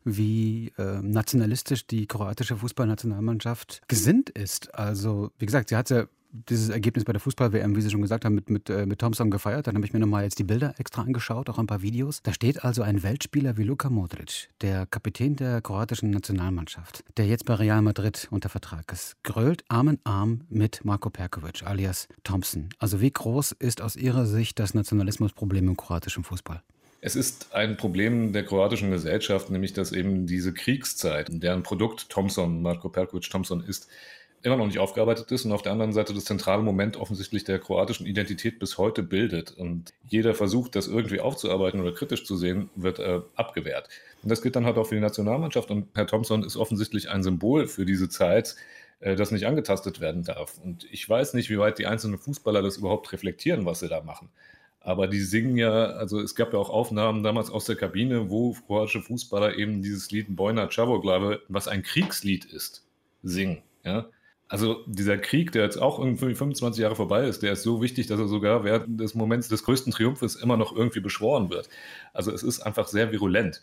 S2: wie nationalistisch die kroatische Fußballnationalmannschaft gesinnt ist. Also, wie gesagt, sie hat ja dieses Ergebnis bei der Fußball-WM, wie Sie schon gesagt haben, mit Thompson gefeiert. Dann habe ich mir nochmal jetzt die Bilder extra angeschaut, auch ein paar Videos. Da steht also ein Weltspieler wie Luka Modric, der Kapitän der kroatischen Nationalmannschaft, der jetzt bei Real Madrid unter Vertrag ist, grölt Arm in Arm mit Marko Perkovic alias Thompson. Also wie groß ist aus Ihrer Sicht das Nationalismusproblem im kroatischen Fußball?
S8: Es ist ein Problem der kroatischen Gesellschaft, nämlich dass eben diese Kriegszeit, deren Produkt Marko Perkovic-Thompson ist, immer noch nicht aufgearbeitet ist und auf der anderen Seite das zentrale Moment offensichtlich der kroatischen Identität bis heute bildet. Und jeder Versuch, das irgendwie aufzuarbeiten oder kritisch zu sehen, wird abgewehrt. Und das gilt dann halt auch für die Nationalmannschaft. Und Herr Thompson ist offensichtlich ein Symbol für diese Zeit, das nicht angetastet werden darf. Und ich weiß nicht, wie weit die einzelnen Fußballer das überhaupt reflektieren, was sie da machen. Aber die singen ja, also es gab ja auch Aufnahmen damals aus der Kabine, wo kroatische Fußballer eben dieses Lied Bojna Čavoglave, was ein Kriegslied ist, singen. Ja? Also dieser Krieg, der jetzt auch irgendwie 25 Jahre vorbei ist, der ist so wichtig, dass er sogar während des Moments des größten Triumphes immer noch irgendwie beschworen wird. Also es ist einfach sehr virulent.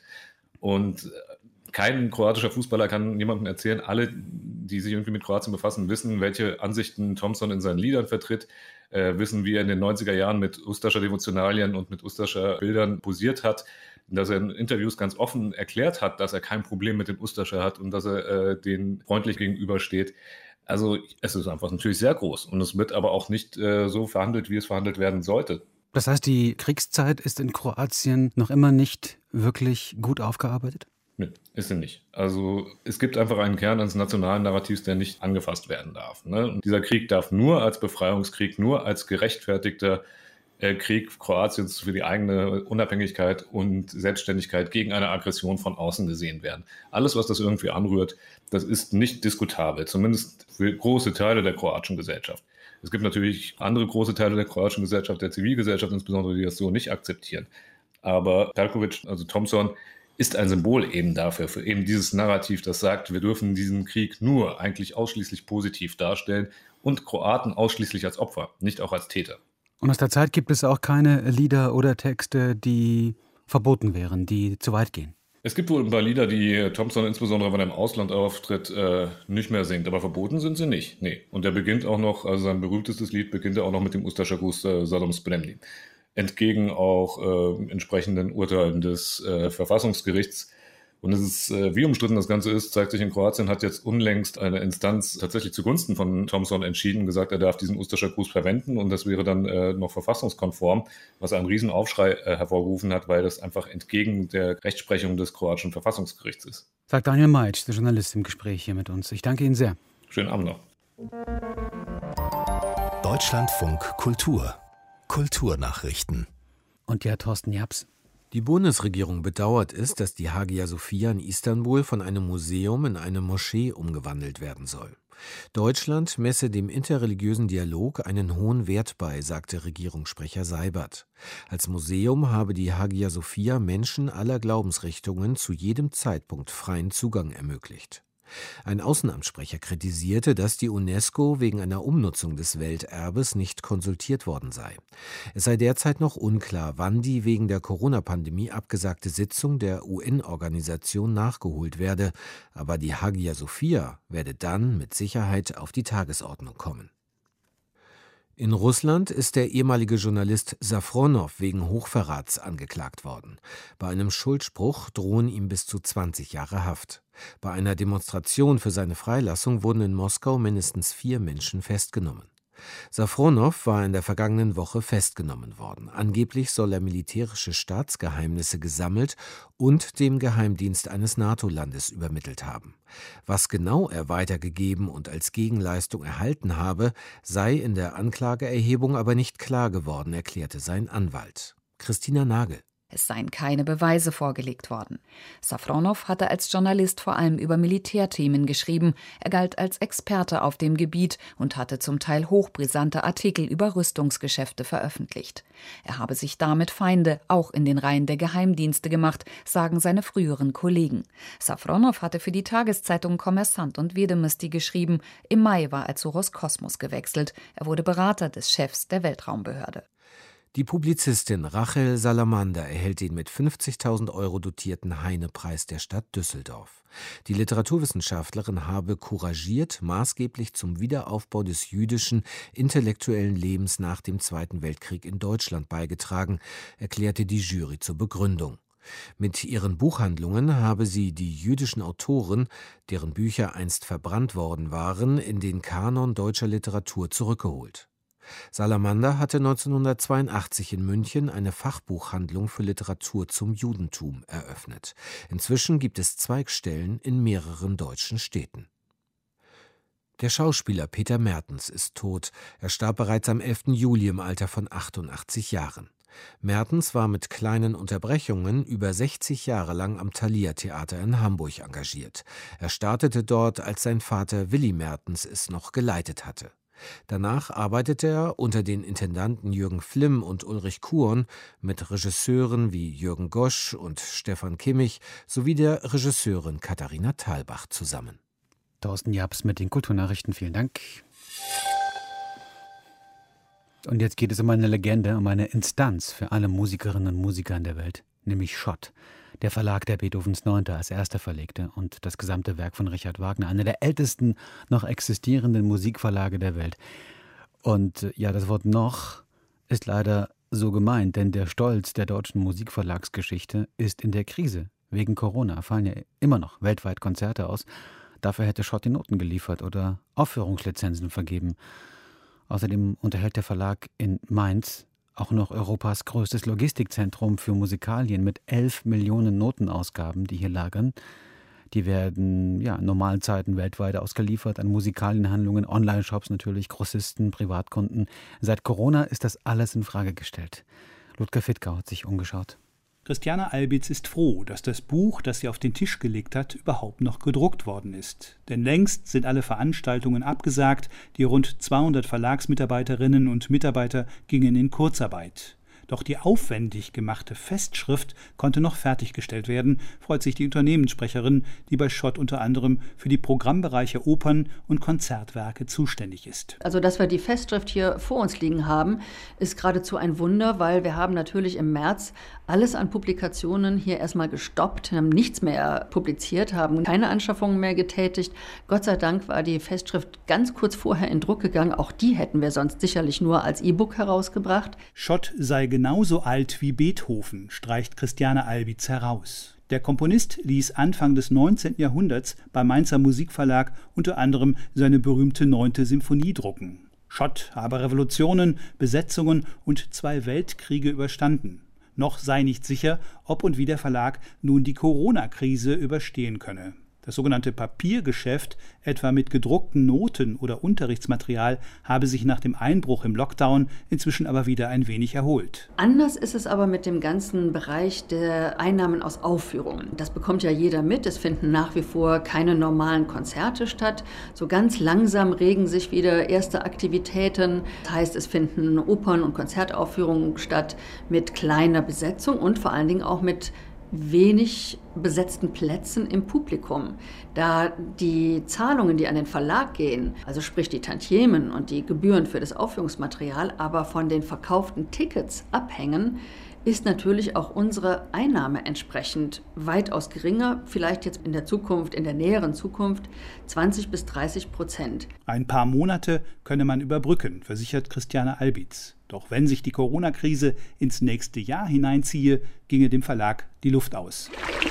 S8: Und kein kroatischer Fußballer kann jemandem erzählen, alle, die sich irgendwie mit Kroatien befassen, wissen, welche Ansichten Thompson in seinen Liedern vertritt, wissen, wie er in den 90er Jahren mit Ustaša-Devotionalien und mit Ustaša-Bildern posiert hat, dass er in Interviews ganz offen erklärt hat, dass er kein Problem mit dem Ustaša hat und dass er denen freundlich gegenübersteht. Also es ist einfach natürlich sehr groß und es wird aber auch nicht so verhandelt, wie es verhandelt werden sollte.
S2: Das heißt, die Kriegszeit ist in Kroatien noch immer nicht wirklich gut aufgearbeitet?
S8: Nee, ist sie nicht. Also es gibt einfach einen Kern eines nationalen Narrativs, der nicht angefasst werden darf. Ne? Und dieser Krieg darf nur als Befreiungskrieg, nur als gerechtfertigter Krieg Kroatiens für die eigene Unabhängigkeit und Selbstständigkeit gegen eine Aggression von außen gesehen werden. Alles, was das irgendwie anrührt, das ist nicht diskutabel, zumindest für große Teile der kroatischen Gesellschaft. Es gibt natürlich andere große Teile der kroatischen Gesellschaft, der Zivilgesellschaft insbesondere, die das so nicht akzeptieren. Aber Perkovic, also Thompson, ist ein Symbol eben dafür, für eben dieses Narrativ, das sagt, wir dürfen diesen Krieg nur eigentlich ausschließlich positiv darstellen und Kroaten ausschließlich als Opfer, nicht auch als Täter.
S2: Und aus der Zeit gibt es auch keine Lieder oder Texte, die verboten wären, die zu weit gehen.
S8: Es gibt wohl ein paar Lieder, die Thompson insbesondere, wenn er im Ausland auftritt, nicht mehr singt, aber verboten sind sie nicht. Nee. Und er beginnt auch noch, also sein berühmtestes Lied beginnt er auch noch mit dem Ustaša Kus Sadom Spremni. Entgegen auch entsprechenden Urteilen des Verfassungsgerichts. Und es ist, wie umstritten das Ganze ist, zeigt sich in Kroatien, hat jetzt unlängst eine Instanz tatsächlich zugunsten von Thompson entschieden, gesagt, er darf diesen Ustaša Kus verwenden und das wäre dann noch verfassungskonform, was einen riesen Aufschrei hervorgerufen hat, weil das einfach entgegen der Rechtsprechung des kroatischen Verfassungsgerichts ist.
S2: Sagt Daniel Meitsch, der Journalist im Gespräch hier mit uns. Ich danke Ihnen sehr.
S8: Schönen Abend noch.
S1: Deutschlandfunk Kultur. Kulturnachrichten.
S2: Und ja, Thorsten Japs.
S9: Die Bundesregierung bedauert es, dass die Hagia Sophia in Istanbul von einem Museum in eine Moschee umgewandelt werden soll. Deutschland messe dem interreligiösen Dialog einen hohen Wert bei, sagte Regierungssprecher Seibert. Als Museum habe die Hagia Sophia Menschen aller Glaubensrichtungen zu jedem Zeitpunkt freien Zugang ermöglicht. Ein Außenamtssprecher kritisierte, dass die UNESCO wegen einer Umnutzung des Welterbes nicht konsultiert worden sei. Es sei derzeit noch unklar, wann die wegen der Corona-Pandemie abgesagte Sitzung der UN-Organisation nachgeholt werde, aber die Hagia Sophia werde dann mit Sicherheit auf die Tagesordnung kommen. In Russland ist der ehemalige Journalist Safronow wegen Hochverrats angeklagt worden. Bei einem Schuldspruch drohen ihm bis zu 20 Jahre Haft. Bei einer Demonstration für seine Freilassung wurden in Moskau mindestens 4 Menschen festgenommen. Safronow war in der vergangenen Woche festgenommen worden. Angeblich soll er militärische Staatsgeheimnisse gesammelt und dem Geheimdienst eines NATO-Landes übermittelt haben. Was genau er weitergegeben und als Gegenleistung erhalten habe, sei in der Anklageerhebung aber nicht klar geworden, erklärte sein Anwalt. Christina Nagel.
S10: Es seien keine Beweise vorgelegt worden. Safronow hatte als Journalist vor allem über Militärthemen geschrieben. Er galt als Experte auf dem Gebiet und hatte zum Teil hochbrisante Artikel über Rüstungsgeschäfte veröffentlicht. Er habe sich damit Feinde auch in den Reihen der Geheimdienste gemacht, sagen seine früheren Kollegen. Safronow hatte für die Tageszeitungen Kommersant und Vedomosty geschrieben. Im Mai war er zu Roskosmos gewechselt. Er wurde Berater des Chefs der Weltraumbehörde.
S9: Die Publizistin Rachel Salamander erhält den mit 50.000 € dotierten Heine-Preis der Stadt Düsseldorf. Die Literaturwissenschaftlerin habe couragiert maßgeblich zum Wiederaufbau des jüdischen intellektuellen Lebens nach dem Zweiten Weltkrieg in Deutschland beigetragen, erklärte die Jury zur Begründung. Mit ihren Buchhandlungen habe sie die jüdischen Autoren, deren Bücher einst verbrannt worden waren, in den Kanon deutscher Literatur zurückgeholt. Salamander hatte 1982 in München eine Fachbuchhandlung für Literatur zum Judentum eröffnet. Inzwischen gibt es Zweigstellen in mehreren deutschen Städten. Der Schauspieler Peter Mertens ist tot. Er starb bereits am 11. Juli im Alter von 88 Jahren. Mertens war mit kleinen Unterbrechungen über 60 Jahre lang am Thalia-Theater in Hamburg engagiert. Er startete dort, als sein Vater Willy Mertens es noch geleitet hatte. Danach arbeitete er unter den Intendanten Jürgen Flimm und Ulrich Kuhn mit Regisseuren wie Jürgen Gosch und Stefan Kimmich sowie der Regisseurin Katharina Thalbach zusammen.
S2: Thorsten Japs mit den Kulturnachrichten, vielen Dank. Und jetzt geht es um eine Legende, um eine Instanz für alle Musikerinnen und Musiker in der Welt, nämlich Schott. Der Verlag, der Beethovens 9. als erster verlegte und das gesamte Werk von Richard Wagner, einer der ältesten noch existierenden Musikverlage der Welt. Und ja, das Wort noch ist leider so gemeint, denn der Stolz der deutschen Musikverlagsgeschichte ist in der Krise. Wegen Corona fallen ja immer noch weltweit Konzerte aus. Dafür hätte Schott die Noten geliefert oder Aufführungslizenzen vergeben. Außerdem unterhält der Verlag in Mainz auch noch Europas größtes Logistikzentrum für Musikalien mit 11 Millionen Notenausgaben, die hier lagern. Die werden in normalen Zeiten weltweit ausgeliefert an Musikalienhandlungen, Online-Shops natürlich, Grossisten, Privatkunden. Seit Corona ist das alles in Frage gestellt. Ludger Fittgau hat sich umgeschaut.
S11: Christiane Albitz ist froh, dass das Buch, das sie auf den Tisch gelegt hat, überhaupt noch gedruckt worden ist. Denn längst sind alle Veranstaltungen abgesagt, die rund 200 Verlagsmitarbeiterinnen und Mitarbeiter gingen in Kurzarbeit. Doch die aufwendig gemachte Festschrift konnte noch fertiggestellt werden, freut sich die Unternehmenssprecherin, die bei Schott unter anderem für die Programmbereiche Opern und Konzertwerke zuständig ist.
S12: Also, dass wir die Festschrift hier vor uns liegen haben, ist geradezu ein Wunder, weil wir haben natürlich im März alles an Publikationen hier erstmal gestoppt, haben nichts mehr publiziert, haben keine Anschaffungen mehr getätigt. Gott sei Dank war die Festschrift ganz kurz vorher in Druck gegangen. Auch die hätten wir sonst sicherlich nur als E-Book herausgebracht.
S11: Schott sei genauso alt wie Beethoven, streicht Christiane Albitz heraus. Der Komponist ließ Anfang des 19. Jahrhunderts beim Mainzer Musikverlag unter anderem seine berühmte 9. Symphonie drucken. Schott habe Revolutionen, Besetzungen und 2 Weltkriege überstanden. Noch sei nicht sicher, ob und wie der Verlag nun die Corona-Krise überstehen könne. Das sogenannte Papiergeschäft, etwa mit gedruckten Noten oder Unterrichtsmaterial, habe sich nach dem Einbruch im Lockdown inzwischen aber wieder ein wenig erholt.
S12: Anders ist es aber mit dem ganzen Bereich der Einnahmen aus Aufführungen. Das bekommt ja jeder mit. Es finden nach wie vor keine normalen Konzerte statt. So ganz langsam regen sich wieder erste Aktivitäten. Das heißt, es finden Opern- und Konzertaufführungen statt mit kleiner Besetzung und vor allen Dingen auch mit wenig besetzten Plätzen im Publikum. Da die Zahlungen, die an den Verlag gehen, also sprich die Tantiemen und die Gebühren für das Aufführungsmaterial, aber von den verkauften Tickets abhängen, ist natürlich auch unsere Einnahme entsprechend weitaus geringer, vielleicht jetzt in der Zukunft, in der näheren Zukunft 20-30%.
S11: Ein paar Monate könne man überbrücken, versichert Christiane Albitz. Doch wenn sich die Corona-Krise ins nächste Jahr hineinziehe, ginge dem Verlag die Luft aus.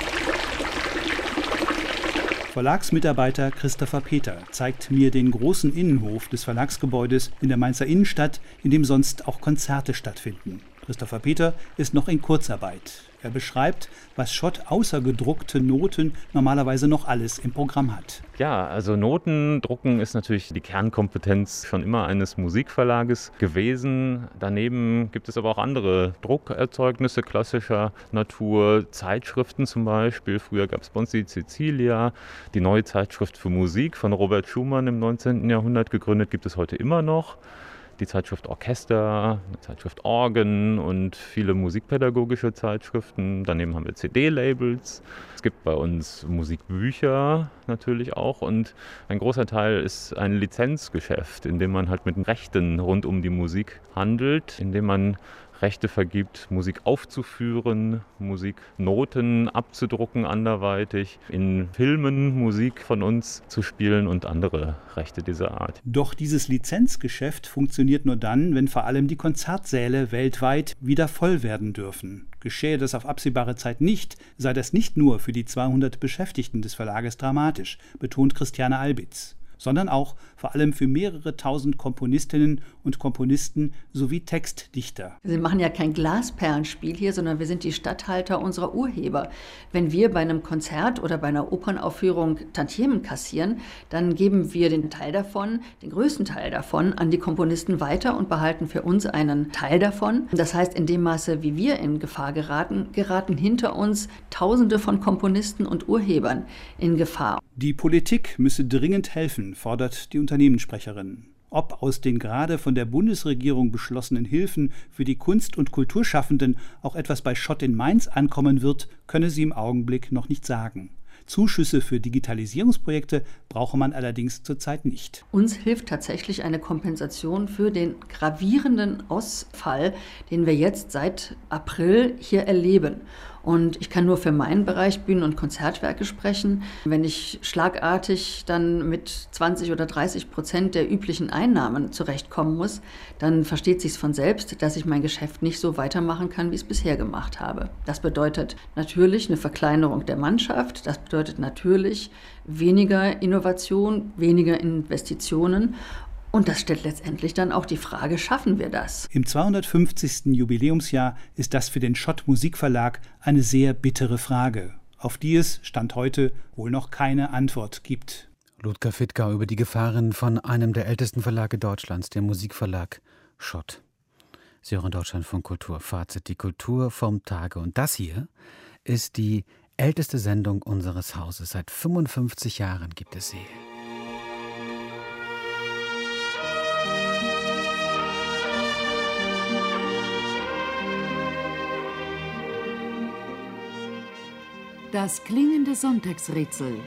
S11: Verlagsmitarbeiter Christopher Peter zeigt mir den großen Innenhof des Verlagsgebäudes in der Mainzer Innenstadt, in dem sonst auch Konzerte stattfinden. Christopher Peter ist noch in Kurzarbeit. Er beschreibt, was Schott außer gedruckte Noten normalerweise noch alles im Programm hat.
S13: Ja, also Notendrucken ist natürlich die Kernkompetenz schon immer eines Musikverlages gewesen. Daneben gibt es aber auch andere Druckerzeugnisse klassischer Natur, Zeitschriften zum Beispiel. Früher gab es bei uns die Cecilia, die neue Zeitschrift für Musik von Robert Schumann im 19. Jahrhundert gegründet, gibt es heute immer noch. Die Zeitschrift Orchester, die Zeitschrift Organ und viele musikpädagogische Zeitschriften. Daneben haben wir CD-Labels. Es gibt bei uns Musikbücher natürlich auch und ein großer Teil ist ein Lizenzgeschäft, in dem man halt mit den Rechten rund um die Musik handelt, in dem man Rechte vergibt, Musik aufzuführen, Musiknoten abzudrucken anderweitig, in Filmen Musik von uns zu spielen und andere Rechte dieser Art.
S11: Doch dieses Lizenzgeschäft funktioniert nur dann, wenn vor allem die Konzertsäle weltweit wieder voll werden dürfen. Geschehe das auf absehbare Zeit nicht, sei das nicht nur für die 200 Beschäftigten des Verlages dramatisch, betont Christiane Albitz, sondern auch vor allem für mehrere tausend Komponistinnen und Komponisten sowie Textdichter.
S12: Wir machen ja kein Glasperlenspiel hier, sondern wir sind die Statthalter unserer Urheber. Wenn wir bei einem Konzert oder bei einer Opernaufführung Tantiemen kassieren, dann geben wir den Teil davon, den größten Teil davon, an die Komponisten weiter und behalten für uns einen Teil davon. Das heißt, in dem Maße, wie wir in Gefahr geraten hinter uns Tausende von Komponisten und Urhebern in Gefahr.
S11: Die Politik müsse dringend helfen, fordert die Unternehmenssprecherin. Ob aus den gerade von der Bundesregierung beschlossenen Hilfen für die Kunst- und Kulturschaffenden auch etwas bei Schott in Mainz ankommen wird, könne sie im Augenblick noch nicht sagen. Zuschüsse für Digitalisierungsprojekte brauche man allerdings zurzeit nicht.
S12: Uns hilft tatsächlich eine Kompensation für den gravierenden Ausfall, den wir jetzt seit April hier erleben. Und ich kann nur für meinen Bereich Bühnen- und Konzertwerke sprechen. Wenn ich schlagartig dann mit 20 oder 30% der üblichen Einnahmen zurechtkommen muss, dann versteht sich's von selbst, dass ich mein Geschäft nicht so weitermachen kann, wie ich es bisher gemacht habe. Das bedeutet natürlich eine Verkleinerung der Mannschaft. Das bedeutet natürlich weniger Innovation, weniger Investitionen. Und das stellt letztendlich dann auch die Frage, schaffen wir das?
S11: Im 250. Jubiläumsjahr ist das für den Schott Musikverlag eine sehr bittere Frage, auf die es Stand heute wohl noch keine Antwort gibt.
S2: Ludger Fittkau über die Gefahren von einem der ältesten Verlage Deutschlands, dem Musikverlag Schott. Sie hören Deutschlandfunk Kultur. Fazit: Die Kultur vom Tage. Und das hier ist die älteste Sendung unseres Hauses. Seit 55 Jahren gibt es sie.
S14: Das klingende Sonntagsrätsel.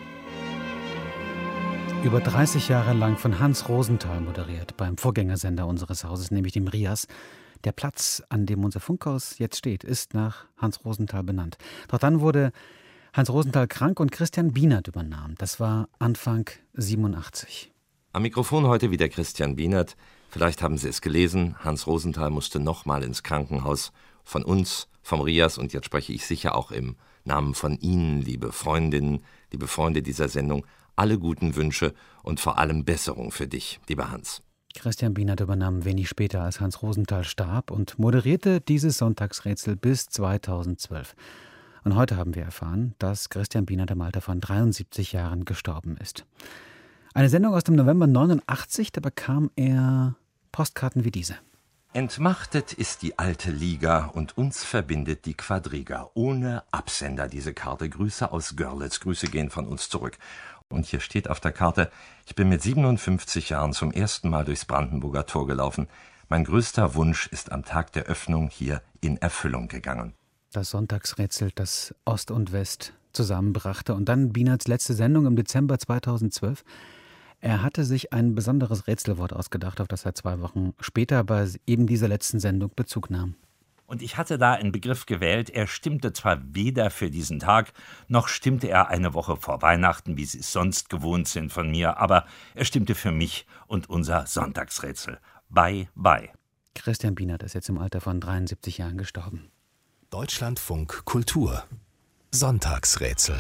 S2: Über 30 Jahre lang von Hans Rosenthal moderiert, beim Vorgängersender unseres Hauses, nämlich dem RIAS. Der Platz, an dem unser Funkhaus jetzt steht, ist nach Hans Rosenthal benannt. Doch dann wurde Hans Rosenthal krank und Christian Bienert übernahm. Das war Anfang 87.
S15: Am Mikrofon heute wieder Christian Bienert. Vielleicht haben Sie es gelesen, Hans Rosenthal musste nochmal ins Krankenhaus. Von uns, vom RIAS, und jetzt spreche ich sicher auch im Namen von Ihnen, liebe Freundinnen, liebe Freunde dieser Sendung, alle guten Wünsche und vor allem Besserung für dich, lieber Hans.
S2: Christian Bienert übernahm wenig später, als Hans Rosenthal starb, und moderierte dieses Sonntagsrätsel bis 2012. Und heute haben wir erfahren, dass Christian Bienert im Alter von 73 Jahren gestorben ist. Eine Sendung aus dem November 89, da bekam er Postkarten wie diese.
S15: Entmachtet ist die alte Liga und uns verbindet die Quadriga. Ohne Absender diese Karte. Grüße aus Görlitz. Grüße gehen von uns zurück. Und hier steht auf der Karte: Ich bin mit 57 Jahren zum ersten Mal durchs Brandenburger Tor gelaufen. Mein größter Wunsch ist am Tag der Öffnung hier in Erfüllung gegangen.
S2: Das Sonntagsrätsel, das Ost und West zusammenbrachte. Und dann Bienerts letzte Sendung im Dezember 2012. Er hatte sich ein besonderes Rätselwort ausgedacht, auf das er 2 Wochen später bei eben dieser letzten Sendung Bezug nahm.
S16: Und ich hatte da einen Begriff gewählt, er stimmte zwar weder für diesen Tag, noch stimmte er eine Woche vor Weihnachten, wie Sie es sonst gewohnt sind von mir, aber er stimmte für mich und unser Sonntagsrätsel. Bye, bye.
S2: Christian Bienert ist jetzt im Alter von 73 Jahren gestorben.
S1: Deutschlandfunk Kultur Sonntagsrätsel.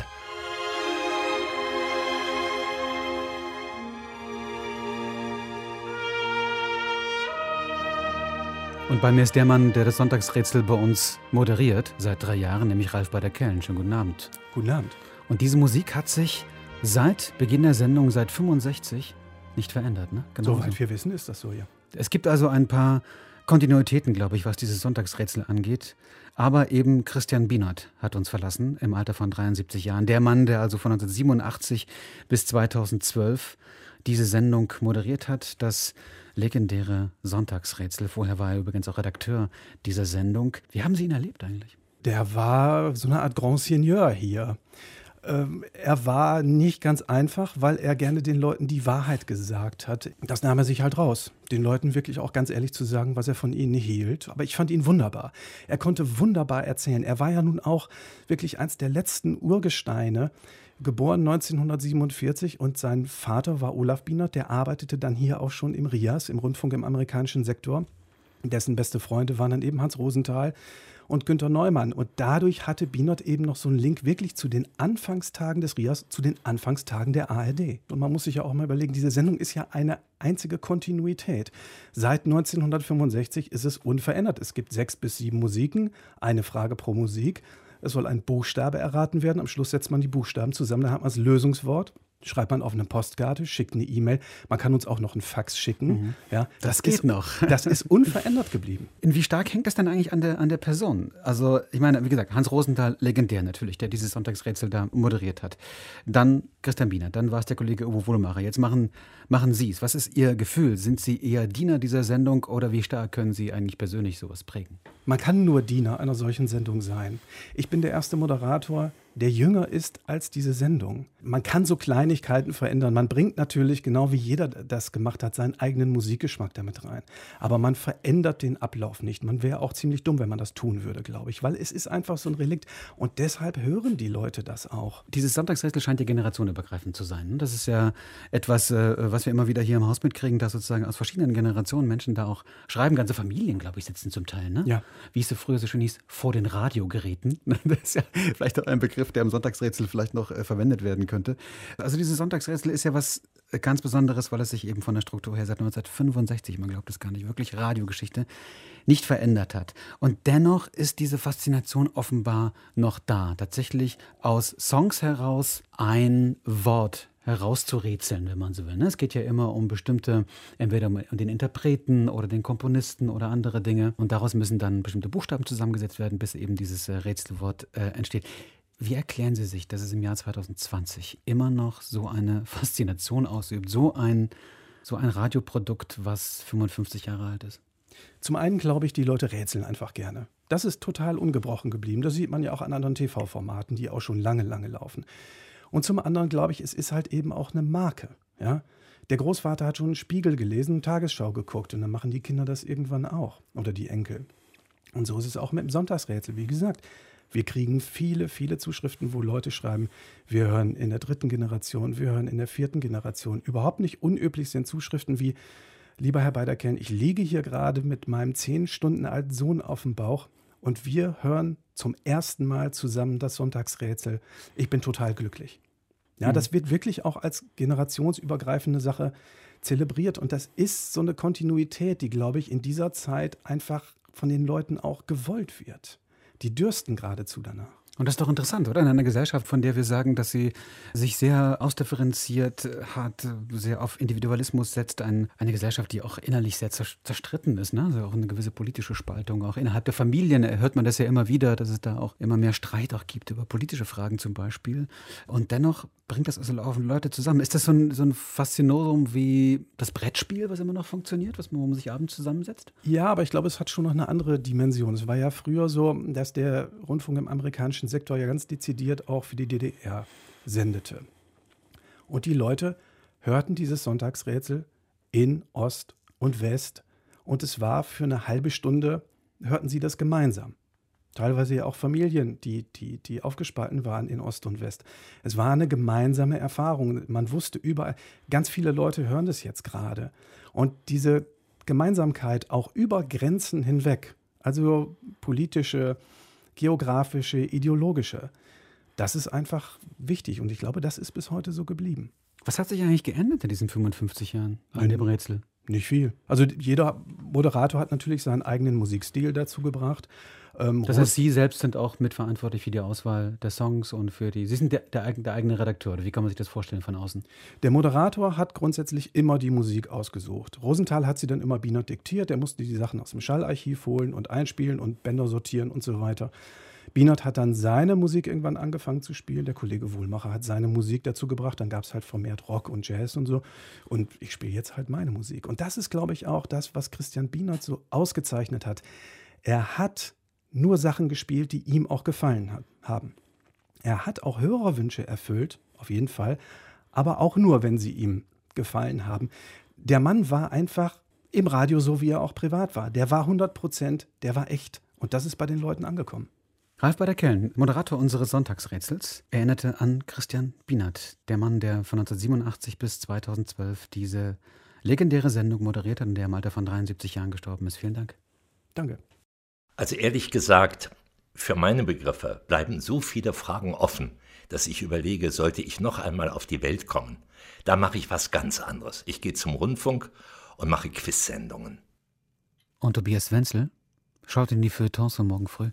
S2: Und bei mir ist der Mann, der das Sonntagsrätsel bei uns moderiert, seit 3 Jahren, nämlich Ralf Bader-Kellen. Schönen guten Abend.
S11: Guten Abend.
S2: Und diese Musik hat sich seit Beginn der Sendung, seit 65, nicht verändert, ne? Genau
S11: Soweit wir wissen, ist das so, ja.
S2: Es gibt also ein paar Kontinuitäten, glaube ich, was dieses Sonntagsrätsel angeht. Aber eben Christian Bienert hat uns verlassen im Alter von 73 Jahren. Der Mann, der also von 1987 bis 2012 diese Sendung moderiert hat, das legendäre Sonntagsrätsel. Vorher war er übrigens auch Redakteur dieser Sendung. Wie haben Sie ihn erlebt eigentlich?
S11: Der war so eine Art Grand Seigneur hier. Er war nicht ganz einfach, weil er gerne den Leuten die Wahrheit gesagt hat. Das nahm er sich halt raus, den Leuten wirklich auch ganz ehrlich zu sagen, was er von ihnen hielt. Aber ich fand ihn wunderbar. Er konnte wunderbar erzählen. Er war ja nun auch wirklich eins der letzten Urgesteine, geboren 1947, und sein Vater war Olaf Bienert, der arbeitete dann hier auch schon im RIAS, im Rundfunk im amerikanischen Sektor. Dessen beste Freunde waren dann eben Hans Rosenthal und Günter Neumann. Und dadurch hatte Bienert eben noch so einen Link wirklich zu den Anfangstagen des RIAS, zu den Anfangstagen der ARD. Und man muss sich ja auch mal überlegen, diese Sendung ist ja eine einzige Kontinuität. Seit 1965 ist es unverändert. Es gibt 6 bis 7 Musiken, eine Frage pro Musik. Es soll ein Buchstabe erraten werden. Am Schluss setzt man die Buchstaben zusammen, dann hat man das Lösungswort. Schreibt man auf eine Postkarte, schickt eine E-Mail. Man kann uns auch noch einen Fax schicken.
S2: Mhm.
S11: Ja,
S2: das geht noch.
S11: Das ist unverändert geblieben.
S2: Wie stark hängt das denn eigentlich an der Person? Also ich meine, wie gesagt, Hans Rosenthal, legendär natürlich, der dieses Sonntagsrätsel da moderiert hat. Dann Christian Bienert, dann war es der Kollege Uwe Wohlemacher. Jetzt machen Sie es. Was ist Ihr Gefühl? Sind Sie eher Diener dieser Sendung oder wie stark können Sie eigentlich persönlich sowas prägen?
S11: Man kann nur Diener einer solchen Sendung sein. Ich bin der erste Moderator, der jünger ist als diese Sendung. Man kann so Kleinigkeiten verändern. Man bringt natürlich, genau wie jeder das gemacht hat, seinen eigenen Musikgeschmack damit rein. Aber man verändert den Ablauf nicht. Man wäre auch ziemlich dumm, wenn man das tun würde, glaube ich. Weil es ist einfach so ein Relikt. Und deshalb hören die Leute das auch.
S2: Dieses Sonntagsrätsel scheint ja generationenübergreifend zu sein. Das ist ja etwas, was wir immer wieder hier im Haus mitkriegen, dass sozusagen aus verschiedenen Generationen Menschen da auch schreiben. Ganze Familien, glaube ich, sitzen zum Teil. Ne?
S11: Ja.
S2: Wie es so früher so schön hieß, vor den Radiogeräten. Das ist ja vielleicht auch ein Begriff, der im Sonntagsrätsel vielleicht noch verwendet werden könnte. Also dieses Sonntagsrätsel ist ja was ganz Besonderes, weil es sich eben von der Struktur her seit 1965, man glaubt es gar nicht, wirklich Radiogeschichte, nicht verändert hat. Und dennoch ist diese Faszination offenbar noch da. Tatsächlich aus Songs heraus ein Wort herauszurätseln, wenn man so will. Es geht ja immer um bestimmte, entweder um den Interpreten oder den Komponisten oder andere Dinge. Und daraus müssen dann bestimmte Buchstaben zusammengesetzt werden, bis eben dieses Rätselwort entsteht. Wie erklären Sie sich, dass es im Jahr 2020 immer noch so eine Faszination ausübt, so ein Radioprodukt, was 55 Jahre alt ist?
S17: Zum einen glaube ich, die Leute rätseln einfach gerne. Das ist total ungebrochen geblieben. Das sieht man ja auch an anderen TV-Formaten, die auch schon lange, lange laufen. Und zum anderen glaube ich, es ist halt eben auch eine Marke. Ja? Der Großvater hat schon einen Spiegel gelesen, Tagesschau geguckt und dann machen die Kinder das irgendwann auch oder die Enkel. Und so ist es auch mit dem Sonntagsrätsel. Wie gesagt, wir kriegen viele, viele Zuschriften, wo Leute schreiben, wir hören in der 3. Generation, wir hören in der 4. Generation. Überhaupt nicht unüblich sind Zuschriften wie, lieber Herr Beiderkern, ich liege hier gerade mit meinem 10 Stunden alten Sohn auf dem Bauch und wir hören zum ersten Mal zusammen das Sonntagsrätsel. Ich bin total glücklich. Ja, das wird wirklich auch als generationsübergreifende Sache zelebriert. Und das ist so eine Kontinuität, die, glaube ich, in dieser Zeit einfach von den Leuten auch gewollt wird. Die dürsten geradezu danach.
S2: Und das ist doch interessant, oder? In einer Gesellschaft, von der wir sagen, dass sie sich sehr ausdifferenziert hat, sehr auf Individualismus setzt. Eine Gesellschaft, die auch innerlich sehr zerstritten ist. Ne? Also auch eine gewisse politische Spaltung. Auch innerhalb der Familien hört man das ja immer wieder, dass es da auch immer mehr Streit auch gibt über politische Fragen zum Beispiel. Und dennoch bringt das also laufend Leute zusammen. Ist das so ein Faszinosum wie das Brettspiel, was immer noch funktioniert, wo man sich abends zusammensetzt?
S17: Ja, aber ich glaube, es hat schon noch eine andere Dimension. Es war ja früher so, dass der Rundfunk im amerikanischen Sektor ja ganz dezidiert auch für die DDR sendete. Und die Leute hörten dieses Sonntagsrätsel in Ost und West. Und es war für eine halbe Stunde, hörten sie das gemeinsam. Teilweise ja auch Familien, die aufgespalten waren in Ost und West. Es war eine gemeinsame Erfahrung. Man wusste überall, ganz viele Leute hören das jetzt gerade. Und diese Gemeinsamkeit auch über Grenzen hinweg, also politische, geografische, ideologische, das ist einfach wichtig. Und ich glaube, das ist bis heute so geblieben.
S2: Was hat sich eigentlich geändert in diesen 55 Jahren an dem Rätsel?
S17: Nicht viel. Also jeder Moderator hat natürlich seinen eigenen Musikstil dazu gebracht.
S2: Das heißt, Sie selbst sind auch mitverantwortlich für die Auswahl der Songs und Sie sind der eigene Redakteur, oder wie kann man sich das vorstellen von außen?
S17: Der Moderator hat grundsätzlich immer die Musik ausgesucht. Rosenthal hat sie dann immer Bienert diktiert, der musste die Sachen aus dem Schallarchiv holen und einspielen und Bänder sortieren und so weiter. Bienert hat dann seine Musik irgendwann angefangen zu spielen, der Kollege Wuhlmacher hat seine Musik dazu gebracht, dann gab es halt vermehrt Rock und Jazz und so und ich spiele jetzt halt meine Musik. Und das ist, glaube ich, auch das, was Christian Bienert so ausgezeichnet hat. Er hat nur Sachen gespielt, die ihm auch gefallen haben. Er hat auch Hörerwünsche erfüllt, auf jeden Fall, aber auch nur, wenn sie ihm gefallen haben. Der Mann war einfach im Radio so, wie er auch privat war. Der war 100%, der war echt. Und das ist bei den Leuten angekommen.
S2: Ralf Beider-Kellen, Moderator unseres Sonntagsrätsels, erinnerte an Christian Bienert, der Mann, der von 1987 bis 2012 diese legendäre Sendung moderiert hat und der im Alter von 73 Jahren gestorben ist. Vielen Dank.
S17: Danke.
S15: Also ehrlich gesagt, für meine Begriffe bleiben so viele Fragen offen, dass ich überlege, sollte ich noch einmal auf die Welt kommen, da mache ich was ganz anderes. Ich gehe zum Rundfunk und mache Quiz-Sendungen.
S2: Und Tobias Wenzel schaut in die Feuilletons von morgen früh.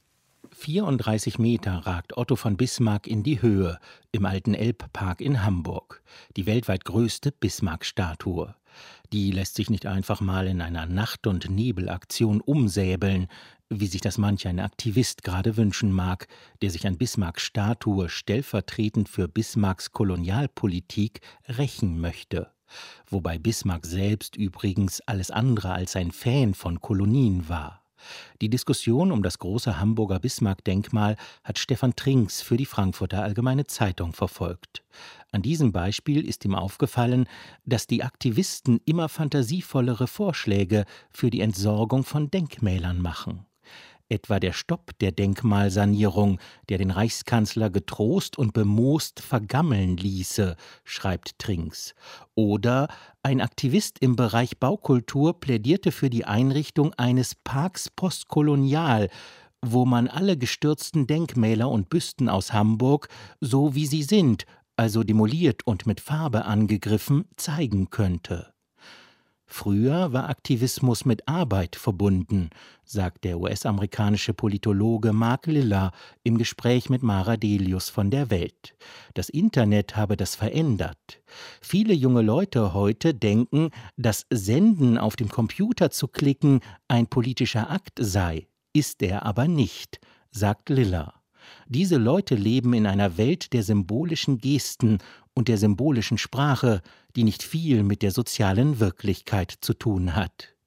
S18: 34 Meter ragt Otto von Bismarck in die Höhe im alten Elbpark in Hamburg. Die weltweit größte Bismarck-Statue. Die lässt sich nicht einfach mal in einer Nacht- und Nebelaktion umsäbeln, wie sich das manch ein Aktivist gerade wünschen mag, der sich an Bismarcks Statue stellvertretend für Bismarcks Kolonialpolitik rächen möchte. Wobei Bismarck selbst übrigens alles andere als ein Fan von Kolonien war. Die Diskussion um das große Hamburger Bismarck-Denkmal hat Stefan Trinks für die Frankfurter Allgemeine Zeitung verfolgt. An diesem Beispiel ist ihm aufgefallen, dass die Aktivisten immer fantasievollere Vorschläge für die Entsorgung von Denkmälern machen. Etwa der Stopp der Denkmalsanierung, der den Reichskanzler getrost und bemoost vergammeln ließe, schreibt Trinks. Oder ein Aktivist im Bereich Baukultur plädierte für die Einrichtung eines Parks postkolonial, wo man alle gestürzten Denkmäler und Büsten aus Hamburg, so wie sie sind, also demoliert und mit Farbe angegriffen, zeigen könnte. Früher war Aktivismus mit Arbeit verbunden, sagt der US-amerikanische Politologe Mark Lilla im Gespräch mit Mara Delius von der Welt. Das Internet habe das verändert. Viele junge Leute heute denken, dass Senden auf dem Computer zu klicken ein politischer Akt sei, ist er aber nicht, sagt Lilla. Diese Leute leben in einer Welt der symbolischen Gesten und der symbolischen Sprache, die nicht viel mit der sozialen Wirklichkeit zu tun hat.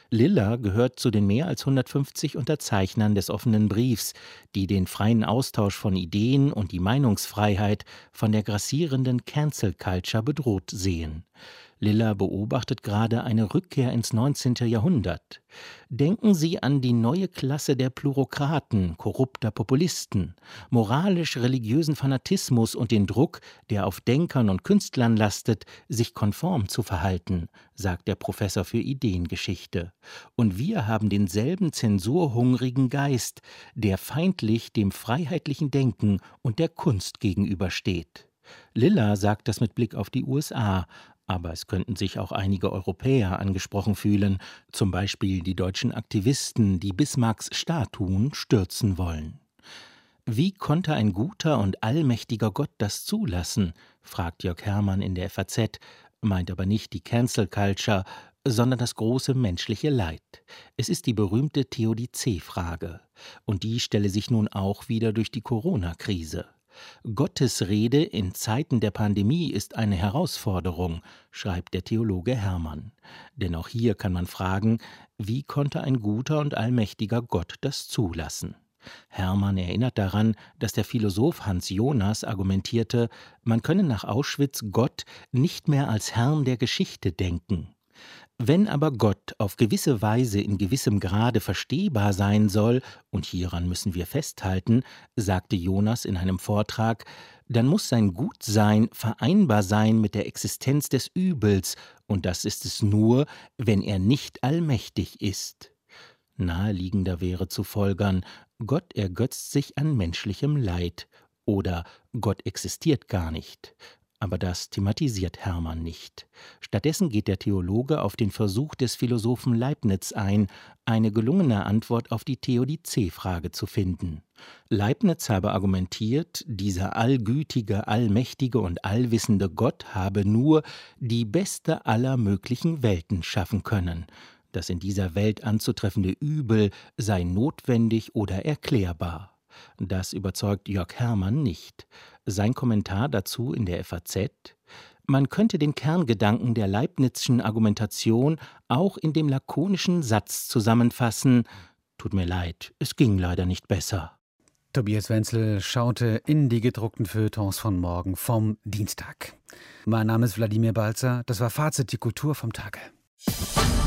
S18: Lilla gehört zu den mehr als 150 Unterzeichnern des offenen Briefs, die den freien Austausch von Ideen und die Meinungsfreiheit von der grassierenden Cancel Culture bedroht sehen. Lilla beobachtet gerade eine Rückkehr ins 19. Jahrhundert. Denken Sie an die neue Klasse der Plurokraten, korrupter Populisten, moralisch-religiösen Fanatismus und den Druck, der auf Denkern und Künstlern lastet, sich konform zu verhalten, sagt der Professor für Ideengeschichte. Und wir haben denselben zensurhungrigen Geist, der feindlich dem freiheitlichen Denken und der Kunst gegenübersteht. Lilla sagt das mit Blick auf die USA, aber es könnten sich auch einige Europäer angesprochen fühlen, zum Beispiel die deutschen Aktivisten, die Bismarcks Statuen stürzen wollen. Wie konnte ein guter und allmächtiger Gott das zulassen, fragt Jörg Hermann in der FAZ, meint aber nicht die Cancel Culture, sondern das große menschliche Leid. Es ist die berühmte Theodizee-Frage. Und die stelle sich nun auch wieder durch die Corona-Krise. Gottes Rede in Zeiten der Pandemie ist eine Herausforderung, schreibt der Theologe Hermann. Denn auch hier kann man fragen, wie konnte ein guter und allmächtiger Gott das zulassen? Hermann erinnert daran, dass der Philosoph Hans Jonas argumentierte, man könne nach Auschwitz Gott nicht mehr als Herrn der Geschichte denken. Wenn aber Gott auf gewisse Weise in gewissem Grade verstehbar sein soll, und hieran müssen wir festhalten, sagte Jonas in einem Vortrag, dann muss sein Gutsein vereinbar sein mit der Existenz des Übels, und das ist es nur, wenn er nicht allmächtig ist. Naheliegender wäre zu folgern, Gott ergötzt sich an menschlichem Leid oder Gott existiert gar nicht. Aber das thematisiert Hermann nicht. Stattdessen geht der Theologe auf den Versuch des Philosophen Leibniz ein, eine gelungene Antwort auf die Theodizee-Frage zu finden. Leibniz habe argumentiert, dieser allgütige, allmächtige und allwissende Gott habe nur die beste aller möglichen Welten schaffen können. Das in dieser Welt anzutreffende Übel sei notwendig oder erklärbar. Das überzeugt Jörg Hermann nicht. Sein Kommentar dazu in der FAZ: Man könnte den Kerngedanken der Leibnizschen Argumentation auch in dem lakonischen Satz zusammenfassen: Tut mir leid, es ging leider nicht besser.
S2: Tobias Wenzel schaute in die gedruckten Feuilletons von morgen vom Dienstag. Mein Name ist Wladimir Balzer. Das war Fazit, die Kultur vom Tage.